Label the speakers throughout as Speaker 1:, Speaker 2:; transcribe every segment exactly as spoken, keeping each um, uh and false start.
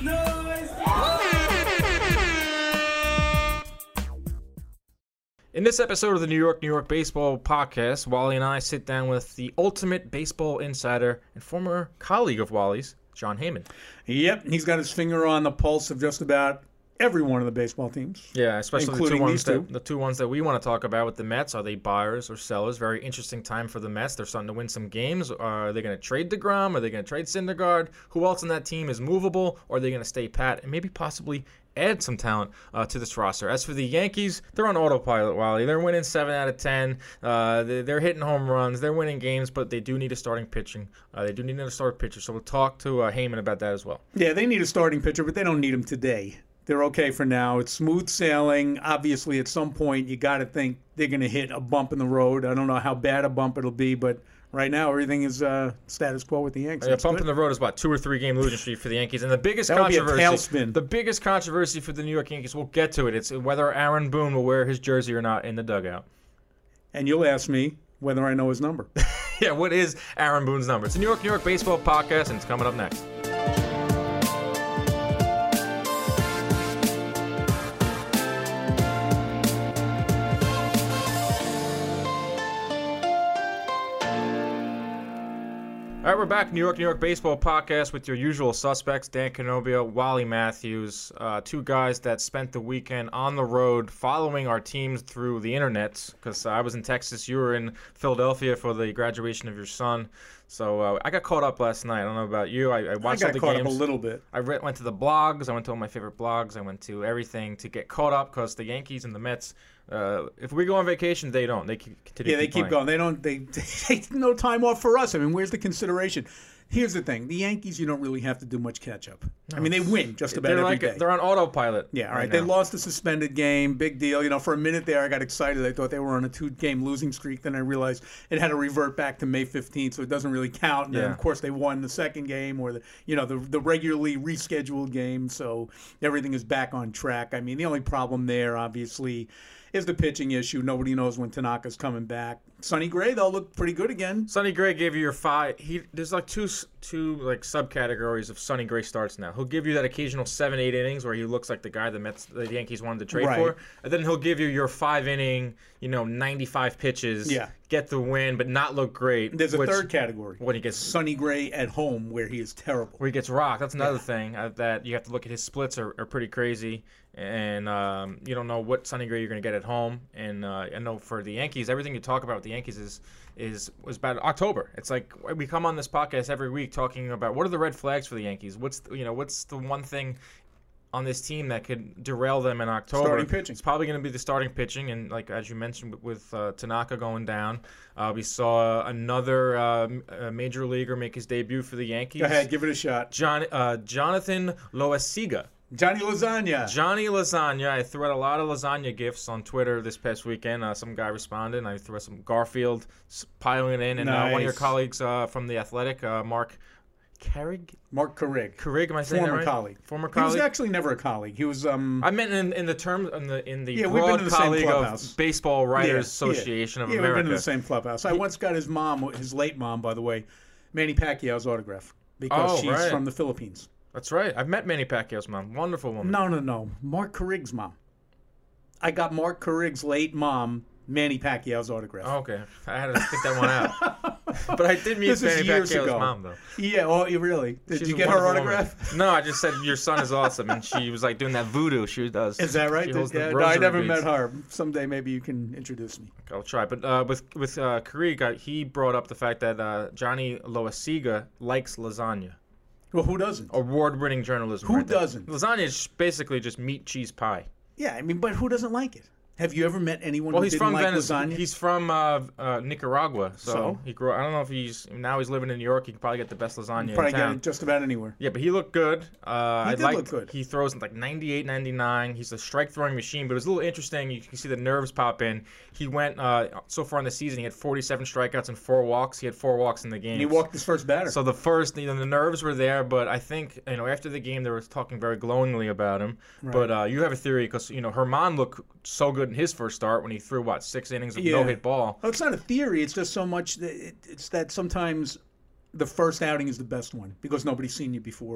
Speaker 1: In this episode of the New York, New York Baseball Podcast, Wally and I sit down with the ultimate baseball insider and former colleague of Wally's, Jon Heyman.
Speaker 2: Yep, he's got his finger on the pulse of just about every one of the baseball teams.
Speaker 1: Yeah, especially the two, ones
Speaker 2: two.
Speaker 1: that, the two ones that we want to talk about with the Mets. Are they buyers or sellers? Very interesting time for the Mets. They're starting to win some games. Are they going to trade DeGrom? Are they going to trade Syndergaard? Who else on that team is movable? Or are they going to stay pat and maybe possibly add some talent uh, to this roster? As for the Yankees, they're on autopilot, Wally. They're winning seven out of ten. Uh, they're, they're hitting home runs. They're winning games, but they do need a starting pitching. Uh, they do need a starting pitcher, so we'll talk to uh, Heyman about that as well.
Speaker 2: Yeah, they need a starting pitcher, but they don't need him today. They're okay for now. It's smooth sailing. Obviously, at some point, you got to think they're going to hit a bump in the road. I don't know how bad a bump it'll be, but right now, everything is uh, status quo with the Yankees.
Speaker 1: Yeah, bump in the road is about two or three game losing streak for the Yankees, and the biggest
Speaker 2: That'll
Speaker 1: controversy,
Speaker 2: be a tailspin.
Speaker 1: the biggest controversy for the New York Yankees, we'll get to it. It's whether Aaron Boone will wear his jersey or not in the dugout.
Speaker 2: And you'll ask me whether I know his number.
Speaker 1: Yeah, what is Aaron Boone's number? It's the New York, New York Baseball Podcast, and it's coming up next. All right, we're back. New York, New York Baseball Podcast with your usual suspects, Dan Canobio, Wally Matthews, uh, two guys that spent the weekend on the road following our teams through the internet, because I was in Texas, you were in Philadelphia for the graduation of your son. So uh, I got caught up last night. I don't know about you. I, I watched
Speaker 2: I got
Speaker 1: all the
Speaker 2: caught
Speaker 1: games.
Speaker 2: up a little bit.
Speaker 1: I re- went to the blogs. I went to all my favorite blogs. I went to everything to get caught up because the Yankees and the Mets, uh, if we go on vacation, they don't. They keep, continue
Speaker 2: Yeah, they
Speaker 1: keep
Speaker 2: keep
Speaker 1: playing.
Speaker 2: going. They don't. They, they take no time off for us. I mean, where's the consideration? Here's the thing: the Yankees, you don't really have to do much catch up. No. I mean, they win just about
Speaker 1: they're
Speaker 2: every
Speaker 1: like
Speaker 2: day.
Speaker 1: They're on autopilot.
Speaker 2: Yeah, all
Speaker 1: right.
Speaker 2: right. They
Speaker 1: now.
Speaker 2: lost a suspended game, big deal. You know, for a minute there, I got excited. I thought they were on a two-game losing streak. Then I realized it had to revert back to May fifteenth, so it doesn't really count. And
Speaker 1: yeah.
Speaker 2: then, of course, they won the second game, or the you know the the regularly rescheduled game. So everything is back on track. I mean, the only problem there, obviously, is the pitching issue. Nobody knows when Tanaka's coming back. Sonny Gray, they'll look pretty good again.
Speaker 1: Sonny Gray gave you your five. He there's like two two like subcategories of Sonny Gray starts now. He'll give you that occasional seven eight innings where he looks like the guy the Mets the Yankees wanted to trade
Speaker 2: right.
Speaker 1: for, and then he'll give you your five inning, you know, ninety-five pitches.
Speaker 2: Yeah.
Speaker 1: Get the win, but not look great.
Speaker 2: There's a
Speaker 1: which,
Speaker 2: third category.
Speaker 1: When he gets
Speaker 2: Sonny Gray at home, where he is terrible.
Speaker 1: Where he gets rocked. That's another
Speaker 2: yeah.
Speaker 1: thing uh, that you have to look at. His splits are, are pretty crazy, and um, you don't know what Sonny Gray you're going to get at home. And uh, I know for the Yankees, everything you talk about with the Yankees is is was about October. It's like we come on this podcast every week talking about what are the red flags for the Yankees. What's the, you know what's the one thing on this team that could derail them in October?
Speaker 2: Starting pitching.
Speaker 1: It's probably going to be the starting pitching, and like as you mentioned with uh, Tanaka going down, uh, we saw another uh, major leaguer make his debut for the Yankees.
Speaker 2: Go ahead, give it a shot.
Speaker 1: John uh, Jonathan Loaisiga.
Speaker 2: Johnny Lasagna.
Speaker 1: Johnny Lasagna. I threw out a lot of lasagna gifs on Twitter this past weekend. Uh, some guy responded, and I threw out some Garfield piling in, and
Speaker 2: nice.
Speaker 1: uh, one of your colleagues uh, from The Athletic, uh, Mark Carrig?
Speaker 2: Mark Carrig.
Speaker 1: Carrig, am I saying
Speaker 2: Former
Speaker 1: that right?
Speaker 2: colleague.
Speaker 1: Former colleague.
Speaker 2: He was actually never a colleague. He was. Um,
Speaker 1: I meant in, in the term in the in the
Speaker 2: yeah, we've
Speaker 1: broad
Speaker 2: been in the same
Speaker 1: colleague
Speaker 2: clubhouse.
Speaker 1: of Baseball Writers
Speaker 2: yeah,
Speaker 1: Association
Speaker 2: yeah.
Speaker 1: of
Speaker 2: yeah,
Speaker 1: America.
Speaker 2: Yeah, we've been in the same clubhouse. I
Speaker 1: He,
Speaker 2: once got his mom, his late mom, by the way, Manny Pacquiao's autograph because
Speaker 1: oh,
Speaker 2: she's
Speaker 1: right.
Speaker 2: from the Philippines.
Speaker 1: That's right. I've met Manny Pacquiao's mom. Wonderful woman.
Speaker 2: No, no, no. Mark Carrig's mom. I got Mark Carrig's late mom, Manny Pacquiao's autograph.
Speaker 1: Oh, okay. I had to think that one out. But I did meet
Speaker 2: This is
Speaker 1: Manny
Speaker 2: years
Speaker 1: Pacquiao's
Speaker 2: ago.
Speaker 1: mom, though.
Speaker 2: Yeah, oh, you really? Did
Speaker 1: She's
Speaker 2: you
Speaker 1: a
Speaker 2: get her
Speaker 1: wonderful
Speaker 2: autograph?
Speaker 1: woman. No, I just said your son is awesome, and she was like doing that voodoo she does.
Speaker 2: Is that right?
Speaker 1: She holds the
Speaker 2: Yeah, no, I
Speaker 1: rosary
Speaker 2: never
Speaker 1: beads.
Speaker 2: met her. Someday maybe you can introduce me.
Speaker 1: I'll try. But uh, with with uh, Carrig, uh, he brought up the fact that uh, Johnny Loaisiga likes lasagna.
Speaker 2: Well, who doesn't?
Speaker 1: Award-winning journalism.
Speaker 2: Who
Speaker 1: right there.
Speaker 2: doesn't?
Speaker 1: Lasagna is basically just meat, cheese, pie.
Speaker 2: Yeah, I mean, but who doesn't like it? Have you ever met anyone
Speaker 1: Well,
Speaker 2: who
Speaker 1: he's
Speaker 2: didn't
Speaker 1: from
Speaker 2: like
Speaker 1: Venice.
Speaker 2: lasagna?
Speaker 1: He's from uh, uh, Nicaragua, so,
Speaker 2: So?
Speaker 1: he grew. I don't know if he's now he's living in New York. He can probably get the best lasagna
Speaker 2: You probably
Speaker 1: in
Speaker 2: get
Speaker 1: town.
Speaker 2: it just about anywhere.
Speaker 1: Yeah, but he looked good. Uh,
Speaker 2: He
Speaker 1: I
Speaker 2: did
Speaker 1: liked,
Speaker 2: look good.
Speaker 1: He throws like ninety-eight, ninety-nine. He's a strike throwing machine, but it was a little interesting. You can see the nerves pop in. He went uh, so far in the season. He had forty-seven strikeouts and four walks. He had four walks in the game.
Speaker 2: And he walked his first batter.
Speaker 1: So the first, you know, the nerves were there, but I think you know after the game they were talking very glowingly about him.
Speaker 2: Right.
Speaker 1: But uh, you have a theory because you know Herman looked so good in his first start when he threw what six innings of
Speaker 2: Yeah.
Speaker 1: no hit ball.
Speaker 2: Well, it's not a theory. It's just so much. That it, it's that sometimes the first outing is the best one because nobody's seen you before.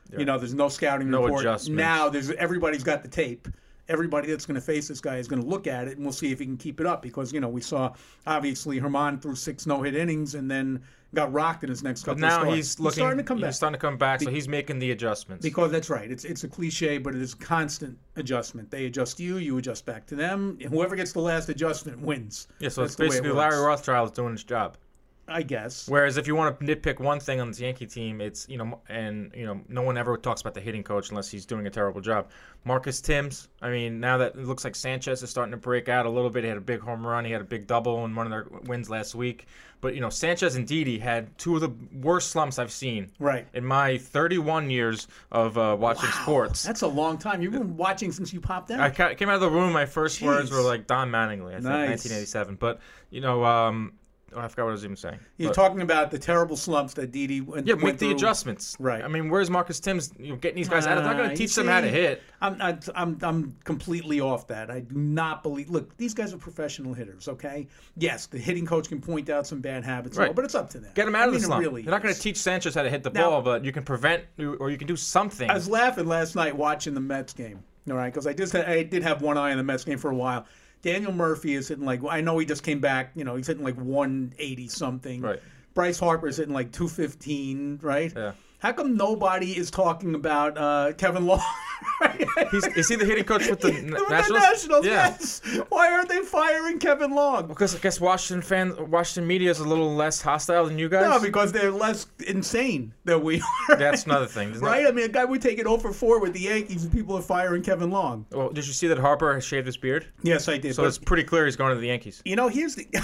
Speaker 2: Yeah. You know, there's no scouting
Speaker 1: no
Speaker 2: report.
Speaker 1: Adjustments.
Speaker 2: Now there's everybody's got the tape. Everybody that's going to face this guy is going to look at it, and we'll see if he can keep it up. Because, you know, we saw, obviously, Herman threw six no-hit innings and then got rocked in his next couple
Speaker 1: but now
Speaker 2: of starts.
Speaker 1: he's looking,
Speaker 2: he's starting to come
Speaker 1: he's
Speaker 2: back.
Speaker 1: He's starting to come back, so he's making the adjustments.
Speaker 2: Because that's right. It's it's a cliche, but it is a constant adjustment. They adjust you, you adjust back to them. And whoever gets the last adjustment wins.
Speaker 1: Yeah, so
Speaker 2: that's
Speaker 1: it's basically
Speaker 2: it
Speaker 1: Larry Rothschild doing his job.
Speaker 2: I guess.
Speaker 1: Whereas if you want to nitpick one thing on this Yankee team, it's, you know, and, you know, no one ever talks about the hitting coach unless he's doing a terrible job. Marcus Timms, I mean, now that it looks like Sanchez is starting to break out a little bit. He had a big home run. He had a big double in one of their wins last week. But, you know, Sanchez and Didi had two of the worst slumps I've seen
Speaker 2: right.
Speaker 1: in my thirty-one years of uh, watching
Speaker 2: wow.
Speaker 1: sports.
Speaker 2: That's a long time. You've been watching since you popped out.
Speaker 1: I came out of the room, my first
Speaker 2: Jeez.
Speaker 1: words were like Don Mattingly, I think,
Speaker 2: nice.
Speaker 1: nineteen eighty-seven. But, you know, um, oh, I forgot what I was even saying.
Speaker 2: You're
Speaker 1: but,
Speaker 2: talking about the terrible slumps that Didi went,
Speaker 1: yeah,
Speaker 2: went
Speaker 1: make the
Speaker 2: through.
Speaker 1: adjustments.
Speaker 2: Right.
Speaker 1: I mean, where's Marcus Timms, you know, getting these guys out? I'm not going
Speaker 2: Uh,
Speaker 1: to teach
Speaker 2: you
Speaker 1: them how to
Speaker 2: see,
Speaker 1: hit.
Speaker 2: I'm, I, I'm I'm completely off that. I do not believe. Look, these guys are professional hitters. Okay. Yes, the hitting coach can point out some bad habits,
Speaker 1: Right.
Speaker 2: and all, but it's up to them.
Speaker 1: Get them out
Speaker 2: I
Speaker 1: of
Speaker 2: mean,
Speaker 1: the
Speaker 2: it
Speaker 1: slump.
Speaker 2: Really
Speaker 1: You're not going
Speaker 2: is.
Speaker 1: to teach Sanchez how to hit the
Speaker 2: Now-
Speaker 1: ball, but you can prevent or you can do something.
Speaker 2: I was laughing last night watching the Mets game. All right, because I just had, I did have one eye on the Mets game for a while. Daniel Murphy is hitting like I know he just came back. You know, he's hitting like one eighty something.
Speaker 1: Right.
Speaker 2: Bryce Harper is hitting like two fifteen. Right.
Speaker 1: Yeah.
Speaker 2: How come nobody is talking about uh, Kevin Long?
Speaker 1: He's, is he the hitting coach with the
Speaker 2: With
Speaker 1: Nationals?
Speaker 2: the Nationals,
Speaker 1: Yeah.
Speaker 2: yes. Why aren't they firing Kevin Long?
Speaker 1: Because I guess Washington fans, Washington media is a little less hostile than you guys.
Speaker 2: No, because they're less insane than we are.
Speaker 1: That's another thing, isn't
Speaker 2: right?
Speaker 1: it?
Speaker 2: I mean, a guy would take it oh for four with the Yankees, and people are firing Kevin Long.
Speaker 1: Well, did you see that Harper has shaved his beard?
Speaker 2: Yes, I did.
Speaker 1: So
Speaker 2: but,
Speaker 1: it's pretty clear he's going to the Yankees.
Speaker 2: you know, here's the.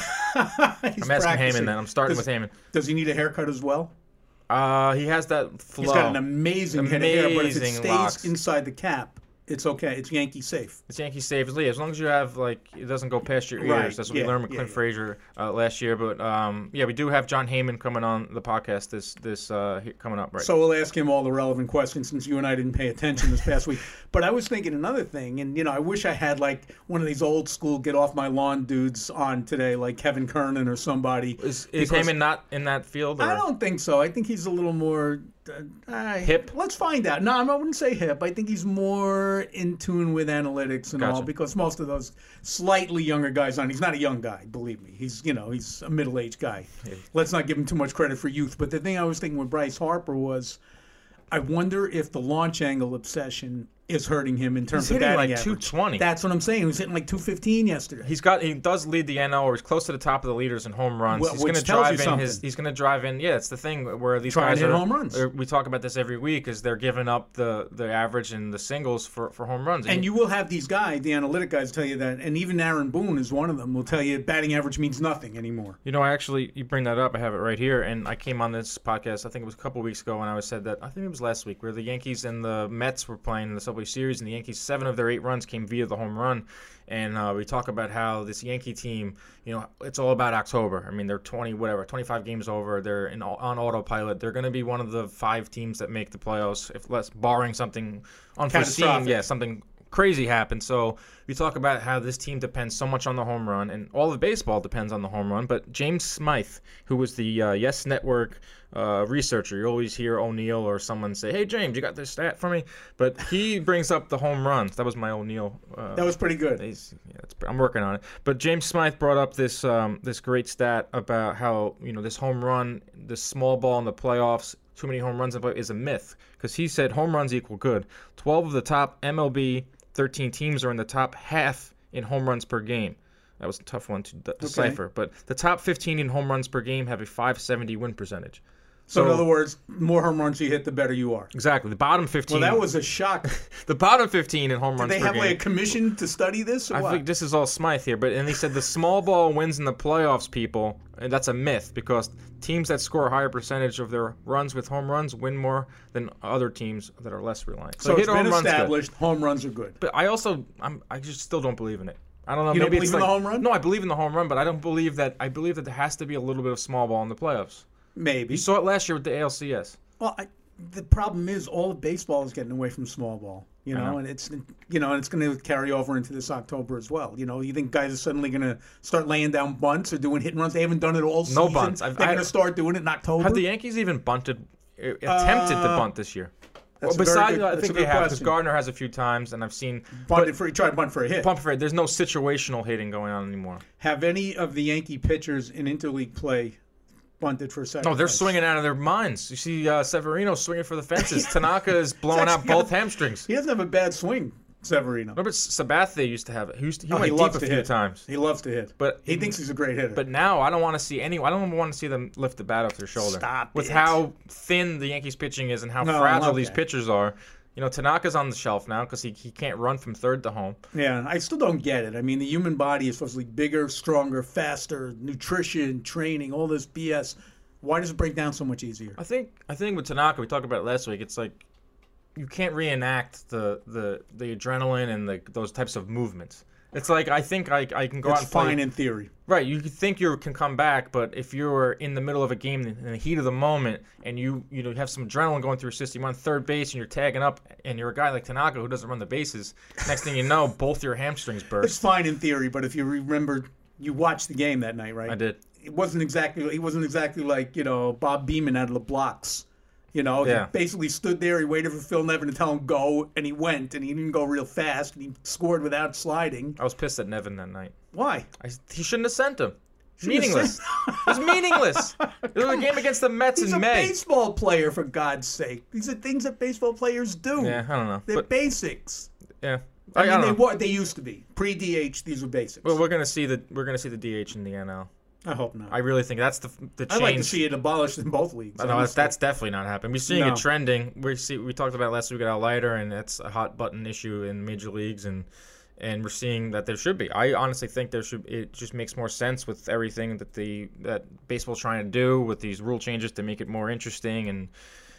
Speaker 1: I'm asking Heyman then. I'm starting
Speaker 2: does,
Speaker 1: with Heyman.
Speaker 2: Does he need a haircut as well?
Speaker 1: Uh, he has that flow.
Speaker 2: He's got an amazing, head of hair, but if it
Speaker 1: Amazing
Speaker 2: stays
Speaker 1: locks.
Speaker 2: inside the cap, it's okay. It's Yankee safe.
Speaker 1: It's Yankee safely, as long as you have like it doesn't go past your ears.
Speaker 2: Right,
Speaker 1: That's what
Speaker 2: yeah,
Speaker 1: we learned with
Speaker 2: yeah,
Speaker 1: Clint
Speaker 2: yeah.
Speaker 1: Frazier uh, last year. But um, yeah, we do have John Heyman coming on the podcast this this uh, he- coming up right.
Speaker 2: So we'll ask him all the relevant questions since you and I didn't pay attention this past week. But I was thinking another thing, and you know, I wish I had like one of these old school get off my lawn dudes on today, like Kevin Kernan or somebody.
Speaker 1: Is, is
Speaker 2: because-
Speaker 1: Heyman not in that field? Or?
Speaker 2: I don't think so. I think he's a little more uh, uh,
Speaker 1: Hip?
Speaker 2: Let's find out. No, I wouldn't say hip. I think he's more in tune with analytics and all
Speaker 1: Gotcha.
Speaker 2: because most of those slightly younger guys on. He's not a young guy, believe me. He's you know he's a middle aged guy.
Speaker 1: Yeah.
Speaker 2: Let's not give him too much credit for youth. But the thing I was thinking with Bryce Harper was, I wonder if the launch angle obsession is hurting him in terms
Speaker 1: He's
Speaker 2: of
Speaker 1: hitting
Speaker 2: batting
Speaker 1: like two
Speaker 2: average.
Speaker 1: twenty.
Speaker 2: That's what I'm saying. He was hitting like two fifteen yesterday.
Speaker 1: He's got he does lead the N L, or he's close to the top of the leaders in home runs.
Speaker 2: Well,
Speaker 1: he's
Speaker 2: which
Speaker 1: going to
Speaker 2: tells
Speaker 1: drive
Speaker 2: you
Speaker 1: in his.
Speaker 2: something.
Speaker 1: He's going to drive in. Yeah, it's the thing where these
Speaker 2: Trying
Speaker 1: guys
Speaker 2: to hit
Speaker 1: are,
Speaker 2: home runs.
Speaker 1: are- We talk about this every week, is they're giving up the the average and the singles for, for home runs.
Speaker 2: And you will have these guys, the analytic guys, tell you that, and even Aaron Boone is one of them, will tell you batting average means nothing anymore.
Speaker 1: You know, I actually, you bring that up. I have it right here. And I came on this podcast, I think it was a couple weeks ago, and I said that, I think it was last week, where the Yankees and the Mets were playing in the Subway Series, and the Yankees, seven of their eight runs came via the home run. And uh, we talk about how this Yankee team, you know, it's all about October. I mean, they're twenty, whatever, twenty-five games over. They're in, on autopilot. They're going to be one of the five teams that make the playoffs, if less, barring something unforeseen.
Speaker 2: Catastrophic.
Speaker 1: Yeah, something crazy happen. So we talk about how this team depends so much on the home run, and all of baseball depends on the home run. But James Smythe, who was the uh, Yes Network uh, researcher, you always hear O'Neill or someone say, "Hey James, you got this stat for me?" But he brings up the home runs. That was my O'Neill. Uh,
Speaker 2: That was pretty good.
Speaker 1: He's, yeah, it's, I'm working on it. But James Smythe brought up this um, this great stat about how, you know, this home run, this small ball in the playoffs, too many home runs in the play- is a myth. Because he said home runs equal good. twelve of the top M L B thirteen teams are in the top half in home runs per game. That was a tough one to de- decipher. But the top fifteen in home runs per game have a five seventy win percentage.
Speaker 2: So,
Speaker 1: So,
Speaker 2: in other words, more home runs you hit, the better you are.
Speaker 1: exactly. The bottom fifteen.
Speaker 2: Well, that was a shock.
Speaker 1: the bottom fifteen in home
Speaker 2: Did
Speaker 1: runs
Speaker 2: they
Speaker 1: per
Speaker 2: have
Speaker 1: game.
Speaker 2: like a commission to study this or
Speaker 1: I
Speaker 2: what?
Speaker 1: think this is all Smythe here, but and he said the small ball wins in the playoffs, people, and that's a myth because teams that score a higher percentage of their runs with home runs win more than other teams that are less reliant.
Speaker 2: so
Speaker 1: hit
Speaker 2: it's been
Speaker 1: home runs good.
Speaker 2: established home runs are good.
Speaker 1: But I also, I'm, I just still don't believe in it. I don't know.
Speaker 2: You don't
Speaker 1: maybe
Speaker 2: believe
Speaker 1: it's
Speaker 2: in
Speaker 1: like,
Speaker 2: the home run?
Speaker 1: No, I believe in the home run, but I don't believe that. I believe that there has to be a little bit of small ball in the playoffs.
Speaker 2: Maybe.
Speaker 1: You saw it last year with the A L C S.
Speaker 2: Well, I, the problem is all of baseball is getting away from small ball, you know,
Speaker 1: know.
Speaker 2: and it's you know, and it's going to carry over into this October as well. You know, you think guys are suddenly going to start laying down bunts or doing hit and runs? They haven't done it all season.
Speaker 1: No bunts. I've-
Speaker 2: They're
Speaker 1: I-
Speaker 2: going to start doing it in October.
Speaker 1: Have the Yankees even bunted, uh, attempted to
Speaker 2: Uh,
Speaker 1: bunt this year?
Speaker 2: That's
Speaker 1: Well,
Speaker 2: a very
Speaker 1: besides,
Speaker 2: good,
Speaker 1: I
Speaker 2: that's
Speaker 1: think
Speaker 2: a
Speaker 1: they
Speaker 2: good
Speaker 1: have because
Speaker 2: question.
Speaker 1: Gardner has a few times, and I've seen
Speaker 2: Bunted for, he tried to bunt for a hit.
Speaker 1: pump for it. There's no situational hitting going on anymore.
Speaker 2: Have any of the Yankee pitchers in interleague play bunted for a second?
Speaker 1: No, they're
Speaker 2: place?
Speaker 1: swinging out of their minds. You see uh, Severino swinging for the fences. Tanaka is blowing out
Speaker 2: actually
Speaker 1: both
Speaker 2: got-
Speaker 1: hamstrings.
Speaker 2: He doesn't have a bad swing, Severino.
Speaker 1: Remember Sabathia used to have it. He, used to, he
Speaker 2: Oh,
Speaker 1: went
Speaker 2: he
Speaker 1: deep
Speaker 2: loves
Speaker 1: a
Speaker 2: to
Speaker 1: few
Speaker 2: hit.
Speaker 1: times.
Speaker 2: He loves to hit.
Speaker 1: But
Speaker 2: He thinks he's a great hitter.
Speaker 1: But now I don't want to see any. I don't want to see them lift the bat off their shoulder.
Speaker 2: Stop
Speaker 1: With
Speaker 2: it.
Speaker 1: how thin the Yankees pitching is and how
Speaker 2: No,
Speaker 1: fragile
Speaker 2: okay.
Speaker 1: these pitchers are. You know, Tanaka's on the shelf now because he, he can't run from third to home.
Speaker 2: Yeah, I still don't get it. I mean, the human body is supposed to be bigger, stronger, faster, nutrition, training, all this B S. Why does it break down so much easier?
Speaker 1: I think I think with Tanaka, we talked about it last week. It's like you can't reenact the the, the adrenaline and the those types of movements. It's like I think I, I can go
Speaker 2: It's
Speaker 1: out and play.
Speaker 2: fine in theory.
Speaker 1: Right, you think you can come back, but if you're in the middle of a game in the heat of the moment and you you know have some adrenaline going through your system, you're on third base and you're tagging up, and you're a guy like Tanaka who doesn't run the bases. Next thing you know, both your hamstrings
Speaker 2: It's
Speaker 1: burst.
Speaker 2: fine in theory, but if you remember, you watched the game that night, right?
Speaker 1: I did.
Speaker 2: It wasn't exactly. He wasn't exactly like you know Bob Beeman out of the blocks. You know,
Speaker 1: Yeah.
Speaker 2: he basically stood there. He waited for Phil Nevin to tell him go, and he went, and he didn't go real fast, and he scored without sliding.
Speaker 1: I was pissed at Nevin that night.
Speaker 2: Why?
Speaker 1: I, he shouldn't have sent him.
Speaker 2: Shouldn't have
Speaker 1: Meaningless.
Speaker 2: sent-
Speaker 1: It was meaningless. It was a game against the Mets
Speaker 2: He's
Speaker 1: in
Speaker 2: a
Speaker 1: May.
Speaker 2: baseball player, for God's sake. These are things that baseball players do.
Speaker 1: Yeah, I don't know.
Speaker 2: They're
Speaker 1: But
Speaker 2: basics.
Speaker 1: yeah,
Speaker 2: I,
Speaker 1: I, I
Speaker 2: mean,
Speaker 1: don't
Speaker 2: they
Speaker 1: know.
Speaker 2: were. They used to be pre-D H. These were basics.
Speaker 1: Well, we're gonna see the we're gonna see the D H in the N L.
Speaker 2: I hope not.
Speaker 1: I really think that's the the change.
Speaker 2: I'd like to see it abolished in both leagues.
Speaker 1: I know that's,
Speaker 2: honestly.
Speaker 1: that's definitely not happening. We're seeing
Speaker 2: No.
Speaker 1: it trending. We see we talked about it last week at Al Leiter, and it's a hot button issue in major leagues, and and we're seeing that there should be. I honestly think there should. It just makes more sense with everything that the that baseball's trying to do with these rule changes to make it more interesting, and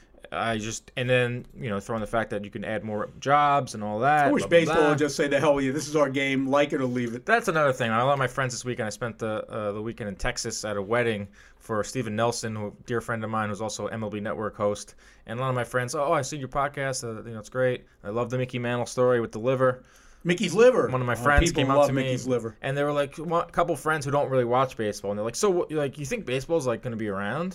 Speaker 1: I just and then you know throwing the fact that you can add more jobs and all that.
Speaker 2: I wish
Speaker 1: blah, blah,
Speaker 2: baseball
Speaker 1: blah.
Speaker 2: would just say, "The hell with you. This is our game. Like it or leave it."
Speaker 1: That's another thing. A lot of my friends this weekend, I spent the uh, the weekend in Texas at a wedding for Steven Nelson, who a dear friend of mine, who's also M L B Network host. And a lot of my friends, oh, I see your podcast. Uh, you know, it's great. I love the Mickey Mantle story with the liver.
Speaker 2: Mickey's liver.
Speaker 1: One of my
Speaker 2: Oh,
Speaker 1: friends
Speaker 2: people
Speaker 1: came up
Speaker 2: love
Speaker 1: to me,
Speaker 2: Mickey's liver.
Speaker 1: and they were like, one- a couple friends who don't really watch baseball, and they're like, so, what- like, you think baseball's like going to be around?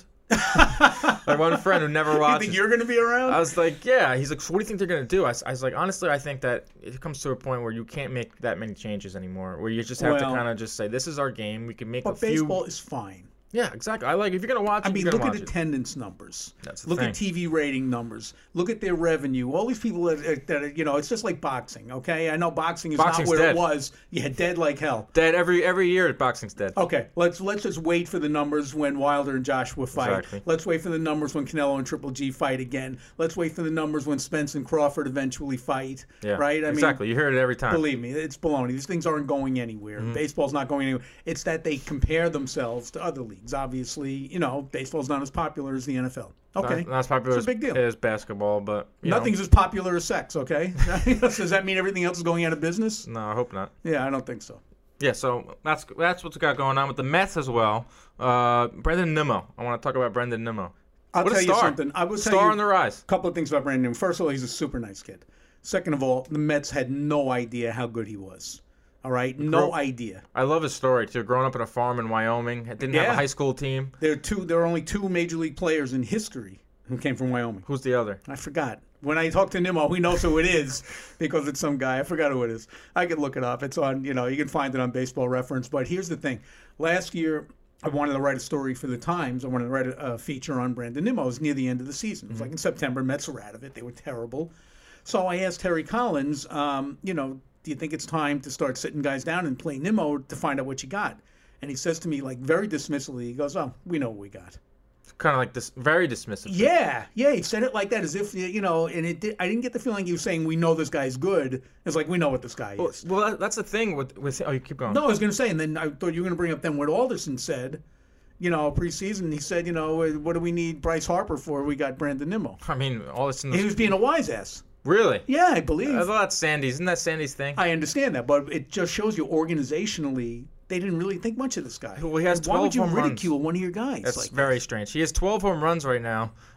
Speaker 1: Like one friend who never
Speaker 2: You
Speaker 1: watches.
Speaker 2: think you're going to be around?
Speaker 1: I was like, yeah. He's like, so what do you think they're gonna do? I, s- I was like, honestly, I think that it comes to a point where you can't make that many changes anymore. Where you just have to
Speaker 2: Well-
Speaker 1: kind of just say, this is our game. We can make a
Speaker 2: but
Speaker 1: few.
Speaker 2: baseball is fine.
Speaker 1: Yeah, exactly. I like if you're gonna watch it.
Speaker 2: I mean,
Speaker 1: you're
Speaker 2: look
Speaker 1: gonna
Speaker 2: at
Speaker 1: watch it.
Speaker 2: attendance numbers.
Speaker 1: That's the
Speaker 2: look
Speaker 1: thing.
Speaker 2: at T V rating numbers. Look at their revenue. All these people that, that are, you know, it's just like boxing. Okay, I know boxing is
Speaker 1: Boxing's
Speaker 2: not where
Speaker 1: dead.
Speaker 2: it was. Yeah, dead like hell.
Speaker 1: Dead every every year. Boxing's dead.
Speaker 2: Okay, let's let's just wait for the numbers when Wilder and Joshua fight.
Speaker 1: Exactly.
Speaker 2: Let's wait for the numbers when Canelo and Triple G fight again. Let's wait for the numbers when Spence and Crawford eventually fight.
Speaker 1: Yeah,
Speaker 2: right? I
Speaker 1: exactly. you hear it every time.
Speaker 2: mean, believe me, it's baloney. These things aren't going anywhere.
Speaker 1: Mm-hmm.
Speaker 2: Baseball's not going anywhere. It's that they compare themselves to other leagues. Obviously, you know, baseball's not as popular as the N F L. Okay,
Speaker 1: Not, not as popular
Speaker 2: It's a
Speaker 1: as,
Speaker 2: big deal.
Speaker 1: as basketball, but you know.
Speaker 2: Nothing's as popular as sex. Okay, does that mean everything else is going out of business?
Speaker 1: No, I hope not.
Speaker 2: Yeah, I don't think so.
Speaker 1: Yeah, so that's that's what's got going on with the Mets as well. Uh, Brendan Nimmo. I want to talk about Brendan Nimmo.
Speaker 2: I'll
Speaker 1: What a
Speaker 2: tell you
Speaker 1: star.
Speaker 2: something. I will tell
Speaker 1: Star
Speaker 2: you
Speaker 1: on the rise.
Speaker 2: a couple of things about Brandon Newman. First of all, he's a super nice kid. Second of all, the Mets had no idea how good he was. All right, no
Speaker 1: Gro-
Speaker 2: idea.
Speaker 1: I love his story too. Growing up in a farm in Wyoming, didn't have
Speaker 2: Yeah.
Speaker 1: a high school team.
Speaker 2: There are two. There are only two major league players in history who came from Wyoming.
Speaker 1: Who's the other?
Speaker 2: I forgot. When I talk to Nimmo, he knows who it is because it's some guy. I forgot who it is. I could look it up. It's on, you know, you can find it on Baseball Reference. But here's the thing. Last year, I wanted to write a story for the Times. I wanted to write a, a feature on Brandon Nimmo. It was near the end of the season. It was like in September. Mets were out of it. They were terrible. So I asked Terry Collins, um, you know, do you think it's time to start sitting guys down and play Nimmo to find out what you got? And he says to me, like, very dismissively, he goes, oh, we know what we got.
Speaker 1: Kind of like this, very dismissive.
Speaker 2: Yeah, yeah, he said it like that, as if you know, and it. Did, I didn't get the feeling he was saying we know this guy's good. It's like we know what this guy
Speaker 1: Well,
Speaker 2: is.
Speaker 1: well that, that's the thing with with. Oh, you keep going.
Speaker 2: No, I was going to say, and then I thought you were going to bring up then what Alderson said. You know, preseason, he said, you know, what do we need Bryce Harper for? We got Brandon Nimmo.
Speaker 1: I mean, all this in the
Speaker 2: He was being a wise ass.
Speaker 1: really.
Speaker 2: Yeah, I believe.
Speaker 1: I thought that's Sandy's. Isn't that Sandy's thing?
Speaker 2: I understand that, but it just shows you organizationally they didn't really think much of this guy.
Speaker 1: Well, he has
Speaker 2: Why would
Speaker 1: twelve
Speaker 2: you
Speaker 1: home runs.
Speaker 2: ridicule one of your guys?
Speaker 1: That's
Speaker 2: like
Speaker 1: very strange. He has twelve home runs right now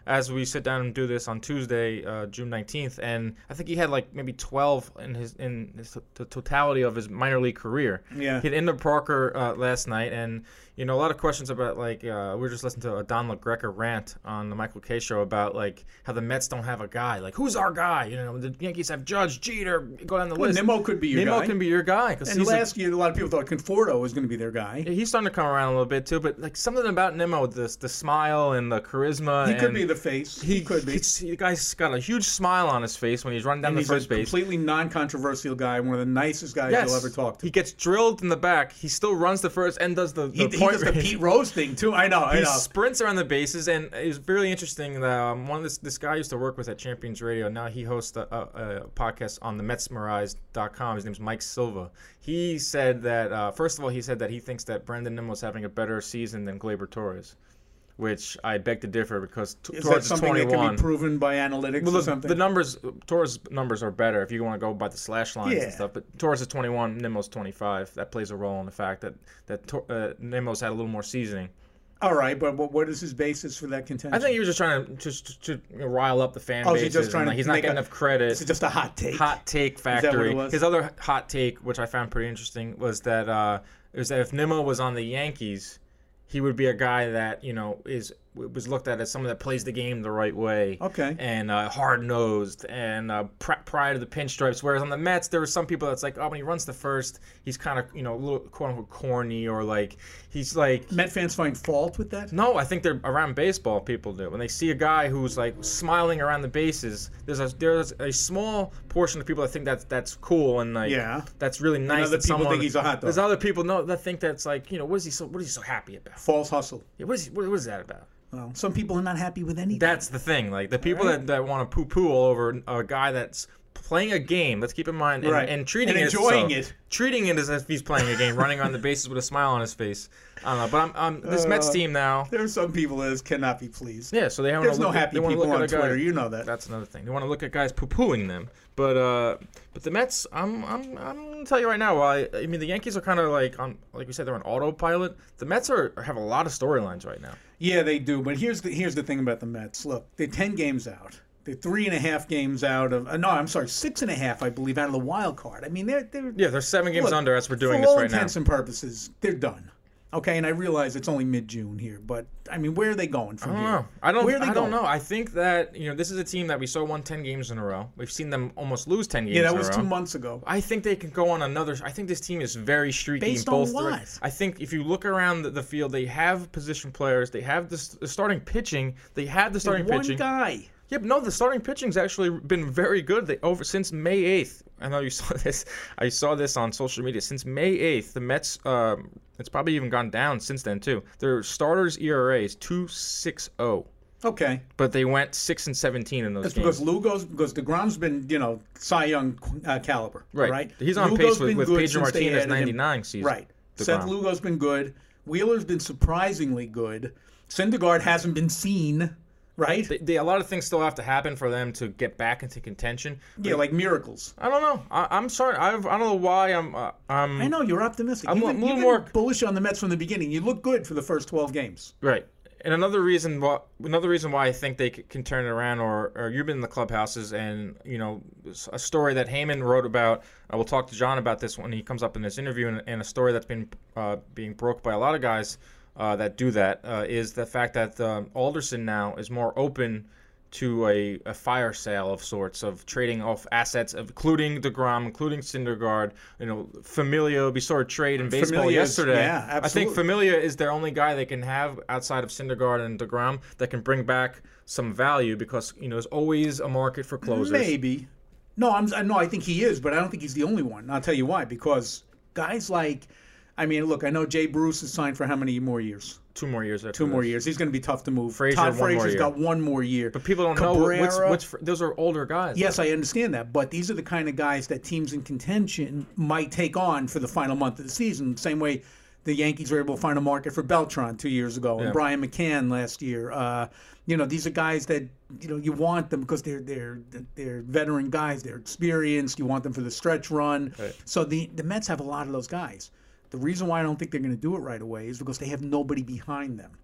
Speaker 1: as we sit down and do this on Tuesday, uh, June nineteenth, and I think he had like maybe twelve in his in his, the totality of his minor league career.
Speaker 2: Yeah.
Speaker 1: He hit Ender Parker uh, last night, and you know a lot of questions about like uh, we were just listening to a Don LaGreca rant on the Michael Kay show about like how the Mets don't have a guy. Like, who's our guy? You know, the Yankees have Judge, Jeter, go down the
Speaker 2: Well,
Speaker 1: list.
Speaker 2: Nimmo could be your
Speaker 1: Nimmo
Speaker 2: guy.
Speaker 1: can be your guy. Cause
Speaker 2: And
Speaker 1: he's
Speaker 2: last
Speaker 1: a,
Speaker 2: year, a lot of people thought Conforto was going to be their guy.
Speaker 1: he's starting to come around a little bit too, but like something about Nimmo, the the smile and the charisma.
Speaker 2: He
Speaker 1: and
Speaker 2: could be the face. He, could be.
Speaker 1: he's- The guy's got a huge smile on his face when he's running down
Speaker 2: And
Speaker 1: the
Speaker 2: he's
Speaker 1: first
Speaker 2: a
Speaker 1: base.
Speaker 2: completely non-controversial guy, one of the nicest guys
Speaker 1: Yes.
Speaker 2: you'll ever talk to.
Speaker 1: He gets drilled in the back. He still runs the first and does the, the
Speaker 2: He, he
Speaker 1: point
Speaker 2: does the
Speaker 1: range.
Speaker 2: Pete Rose thing too. I know. I
Speaker 1: He
Speaker 2: know.
Speaker 1: sprints around the bases, and it was really interesting. That, um, one of this this guy I used to work with at Champions Radio. Now he hosts a, a, a podcast on the Metsmerized dot com. His name's Mike Silva. He said that uh, first of all, he said that he thinks that Brandon Nimmo's having a better season than Gleyber Torres, which I beg to differ because t-
Speaker 2: Is
Speaker 1: Torres
Speaker 2: that something
Speaker 1: is
Speaker 2: that
Speaker 1: twenty-one.
Speaker 2: can be proven by analytics
Speaker 1: Well,
Speaker 2: or
Speaker 1: the,
Speaker 2: something?
Speaker 1: the numbers, Torres' numbers are better if you want to go by the slash lines
Speaker 2: Yeah.
Speaker 1: and stuff. But Torres is twenty-one, Nimmo's twenty-five. That plays a role in the fact that that Tor- uh, Nimmo's had a little more seasoning.
Speaker 2: All right, but what, what is his basis for that contention?
Speaker 1: I think he was just trying to just to, to rile up the fan
Speaker 2: Oh, is he
Speaker 1: bases.
Speaker 2: just trying
Speaker 1: and,
Speaker 2: to
Speaker 1: like, he's not
Speaker 2: make
Speaker 1: getting
Speaker 2: a-
Speaker 1: enough credit.
Speaker 2: It's just a hot take.
Speaker 1: Hot take
Speaker 2: that what
Speaker 1: factory.
Speaker 2: it was?
Speaker 1: His other hot take, which I found pretty interesting, was that uh, was that if Nimmo was on the Yankees, he would be a guy that you know is was looked at as someone that plays the game the right way.
Speaker 2: Okay.
Speaker 1: And uh, hard nosed and uh, pr- pride of the pinstripes. Whereas on the Mets, there were some people that's like, oh, when he runs the first, he's kind of you know a little quote unquote corny or like he's like.
Speaker 2: Met fans find fault with that?
Speaker 1: No, I think they're around baseball. People do when they see a guy who's like smiling around the bases. There's a there's a small portion of people that think that's that's cool and like
Speaker 2: Yeah.
Speaker 1: that's really nice.
Speaker 2: other
Speaker 1: that
Speaker 2: people
Speaker 1: someone,
Speaker 2: think he's a hot dog.
Speaker 1: There's other people no that think that's like you know what is he so what is he so happy about?
Speaker 2: False hustle.
Speaker 1: Yeah, what is he, what, what is that about?
Speaker 2: Well, some people are not happy with anything.
Speaker 1: That's the thing. Like the people
Speaker 2: Right.
Speaker 1: that, that want to poo poo all over a guy that's playing a game. Let's keep in mind and,
Speaker 2: Right.
Speaker 1: and treating
Speaker 2: And
Speaker 1: it
Speaker 2: enjoying
Speaker 1: so-
Speaker 2: it.
Speaker 1: treating it as if he's playing a game, running on the bases with a smile on his face. I don't know, but I'm, I'm this Mets
Speaker 2: Uh,
Speaker 1: team now.
Speaker 2: There are some people that cannot be pleased.
Speaker 1: Yeah, so they want
Speaker 2: There's
Speaker 1: to
Speaker 2: no
Speaker 1: look at,
Speaker 2: happy
Speaker 1: they wanna
Speaker 2: people
Speaker 1: look
Speaker 2: on
Speaker 1: at a guy-
Speaker 2: Twitter. You know that.
Speaker 1: That's another thing. They want to look at guys poo-pooing them. But uh, but the Mets, I'm I'm I'm gonna tell you right now. While I, I mean, the Yankees are kind of like on like we said, they're on autopilot. The Mets are have a lot of storylines right now.
Speaker 2: Yeah, they do. But here's the here's the thing about the Mets. Look, they're ten games out. They're three and a half games out of. Uh, no, I'm sorry, six and a half, I believe, out of the wild card. I mean, they're they're.
Speaker 1: Yeah, they're seven games
Speaker 2: Look,
Speaker 1: under as we're doing
Speaker 2: for
Speaker 1: this
Speaker 2: all
Speaker 1: right now.
Speaker 2: intents and purposes, they're done. Okay, and I realize it's only mid-June here, but I mean, where are they going from
Speaker 1: I don't
Speaker 2: here?
Speaker 1: know. I don't.
Speaker 2: Where are they
Speaker 1: I
Speaker 2: going?
Speaker 1: don't know. I think that you know this is a team that we saw won ten games in a row. We've seen them almost lose ten games.
Speaker 2: Yeah, that
Speaker 1: in
Speaker 2: was
Speaker 1: a
Speaker 2: two
Speaker 1: row.
Speaker 2: months ago.
Speaker 1: I think they can go on another. I think this team is very streaky.
Speaker 2: Based
Speaker 1: in
Speaker 2: on
Speaker 1: both
Speaker 2: what?
Speaker 1: direct- I think if you look around the, the field, they have position players. They have the, s- the starting pitching. They have the starting
Speaker 2: One
Speaker 1: pitching.
Speaker 2: guy.
Speaker 1: Yeah, but no, the starting pitching's actually been very good. They over since May eighth. I know you saw this. I saw this on social media. Since May eighth, the Mets. Um, it's probably even gone down since then too. Their starters' E R A is two point six oh.
Speaker 2: Okay.
Speaker 1: But they went six and seventeen in those
Speaker 2: That's
Speaker 1: games.
Speaker 2: because Lugo's because DeGrom's been, you know, Cy Young uh, caliber.
Speaker 1: Right.
Speaker 2: right.
Speaker 1: He's on
Speaker 2: Lugo's
Speaker 1: pace with,
Speaker 2: been
Speaker 1: with
Speaker 2: good
Speaker 1: Pedro
Speaker 2: since they
Speaker 1: Martinez
Speaker 2: added him.
Speaker 1: ninety-nine season.
Speaker 2: Right. Seth
Speaker 1: DeGrom.
Speaker 2: Lugo's been good. Wheeler's been surprisingly good. Syndergaard hasn't been seen. Right.
Speaker 1: They, they, a lot of things still have to happen for them to get back into contention.
Speaker 2: Yeah, like miracles.
Speaker 1: I don't know. I, I'm sorry. I've, I don't know why I'm. Uh, I'm
Speaker 2: I know you're optimistic.
Speaker 1: I'm
Speaker 2: You've
Speaker 1: a
Speaker 2: been,
Speaker 1: little
Speaker 2: you've
Speaker 1: more-
Speaker 2: been bullish on the Mets from the beginning. You look good for the first twelve games.
Speaker 1: right. And another reason why another reason why I think they c- can turn it around, or, or you've been in the clubhouses, and you know a story that Heyman wrote about. I will talk to John about this when he comes up in this interview, and, and a story that's been uh, being broke by a lot of guys uh, that do that uh, is the fact that um, Alderson now is more open to a, a fire sale of sorts, of trading off assets, of including DeGrom, including Syndergaard, you know, Familia. We saw a trade in baseball
Speaker 2: Familia is-
Speaker 1: yesterday.
Speaker 2: yeah,
Speaker 1: I think
Speaker 2: absolutely.
Speaker 1: Familia is their only guy they can have outside of Syndergaard and DeGrom that can bring back some value because, you know, there's always a market for closers.
Speaker 2: Maybe. No, I'm. I- No, I think he is, but I don't think he's the only one. And I'll tell you why. Because guys like, I mean, look, I know Jay Bruce is signed for how many more years?
Speaker 1: Two more years after
Speaker 2: Two more
Speaker 1: this.
Speaker 2: years. He's going to be tough to move.
Speaker 1: Frazier,
Speaker 2: Todd
Speaker 1: one more
Speaker 2: Frazier's
Speaker 1: year.
Speaker 2: got one more year.
Speaker 1: But people don't know what's,
Speaker 2: Cabrera-
Speaker 1: what's those are older guys.
Speaker 2: Yes, I understand that, but these are the kind of guys that teams in contention might take on for the final month of the season. Same way the Yankees were able to find a market for Beltran two years ago,
Speaker 1: Yeah.
Speaker 2: and Brian McCann last year. Uh, you know, these are guys that you know you want them because they're they're they're veteran guys. They're experienced. You want them for the stretch run.
Speaker 1: Right.
Speaker 2: So the the Mets have a lot of those guys. The reason why I don't think they're going to do it right away is because they have nobody behind them.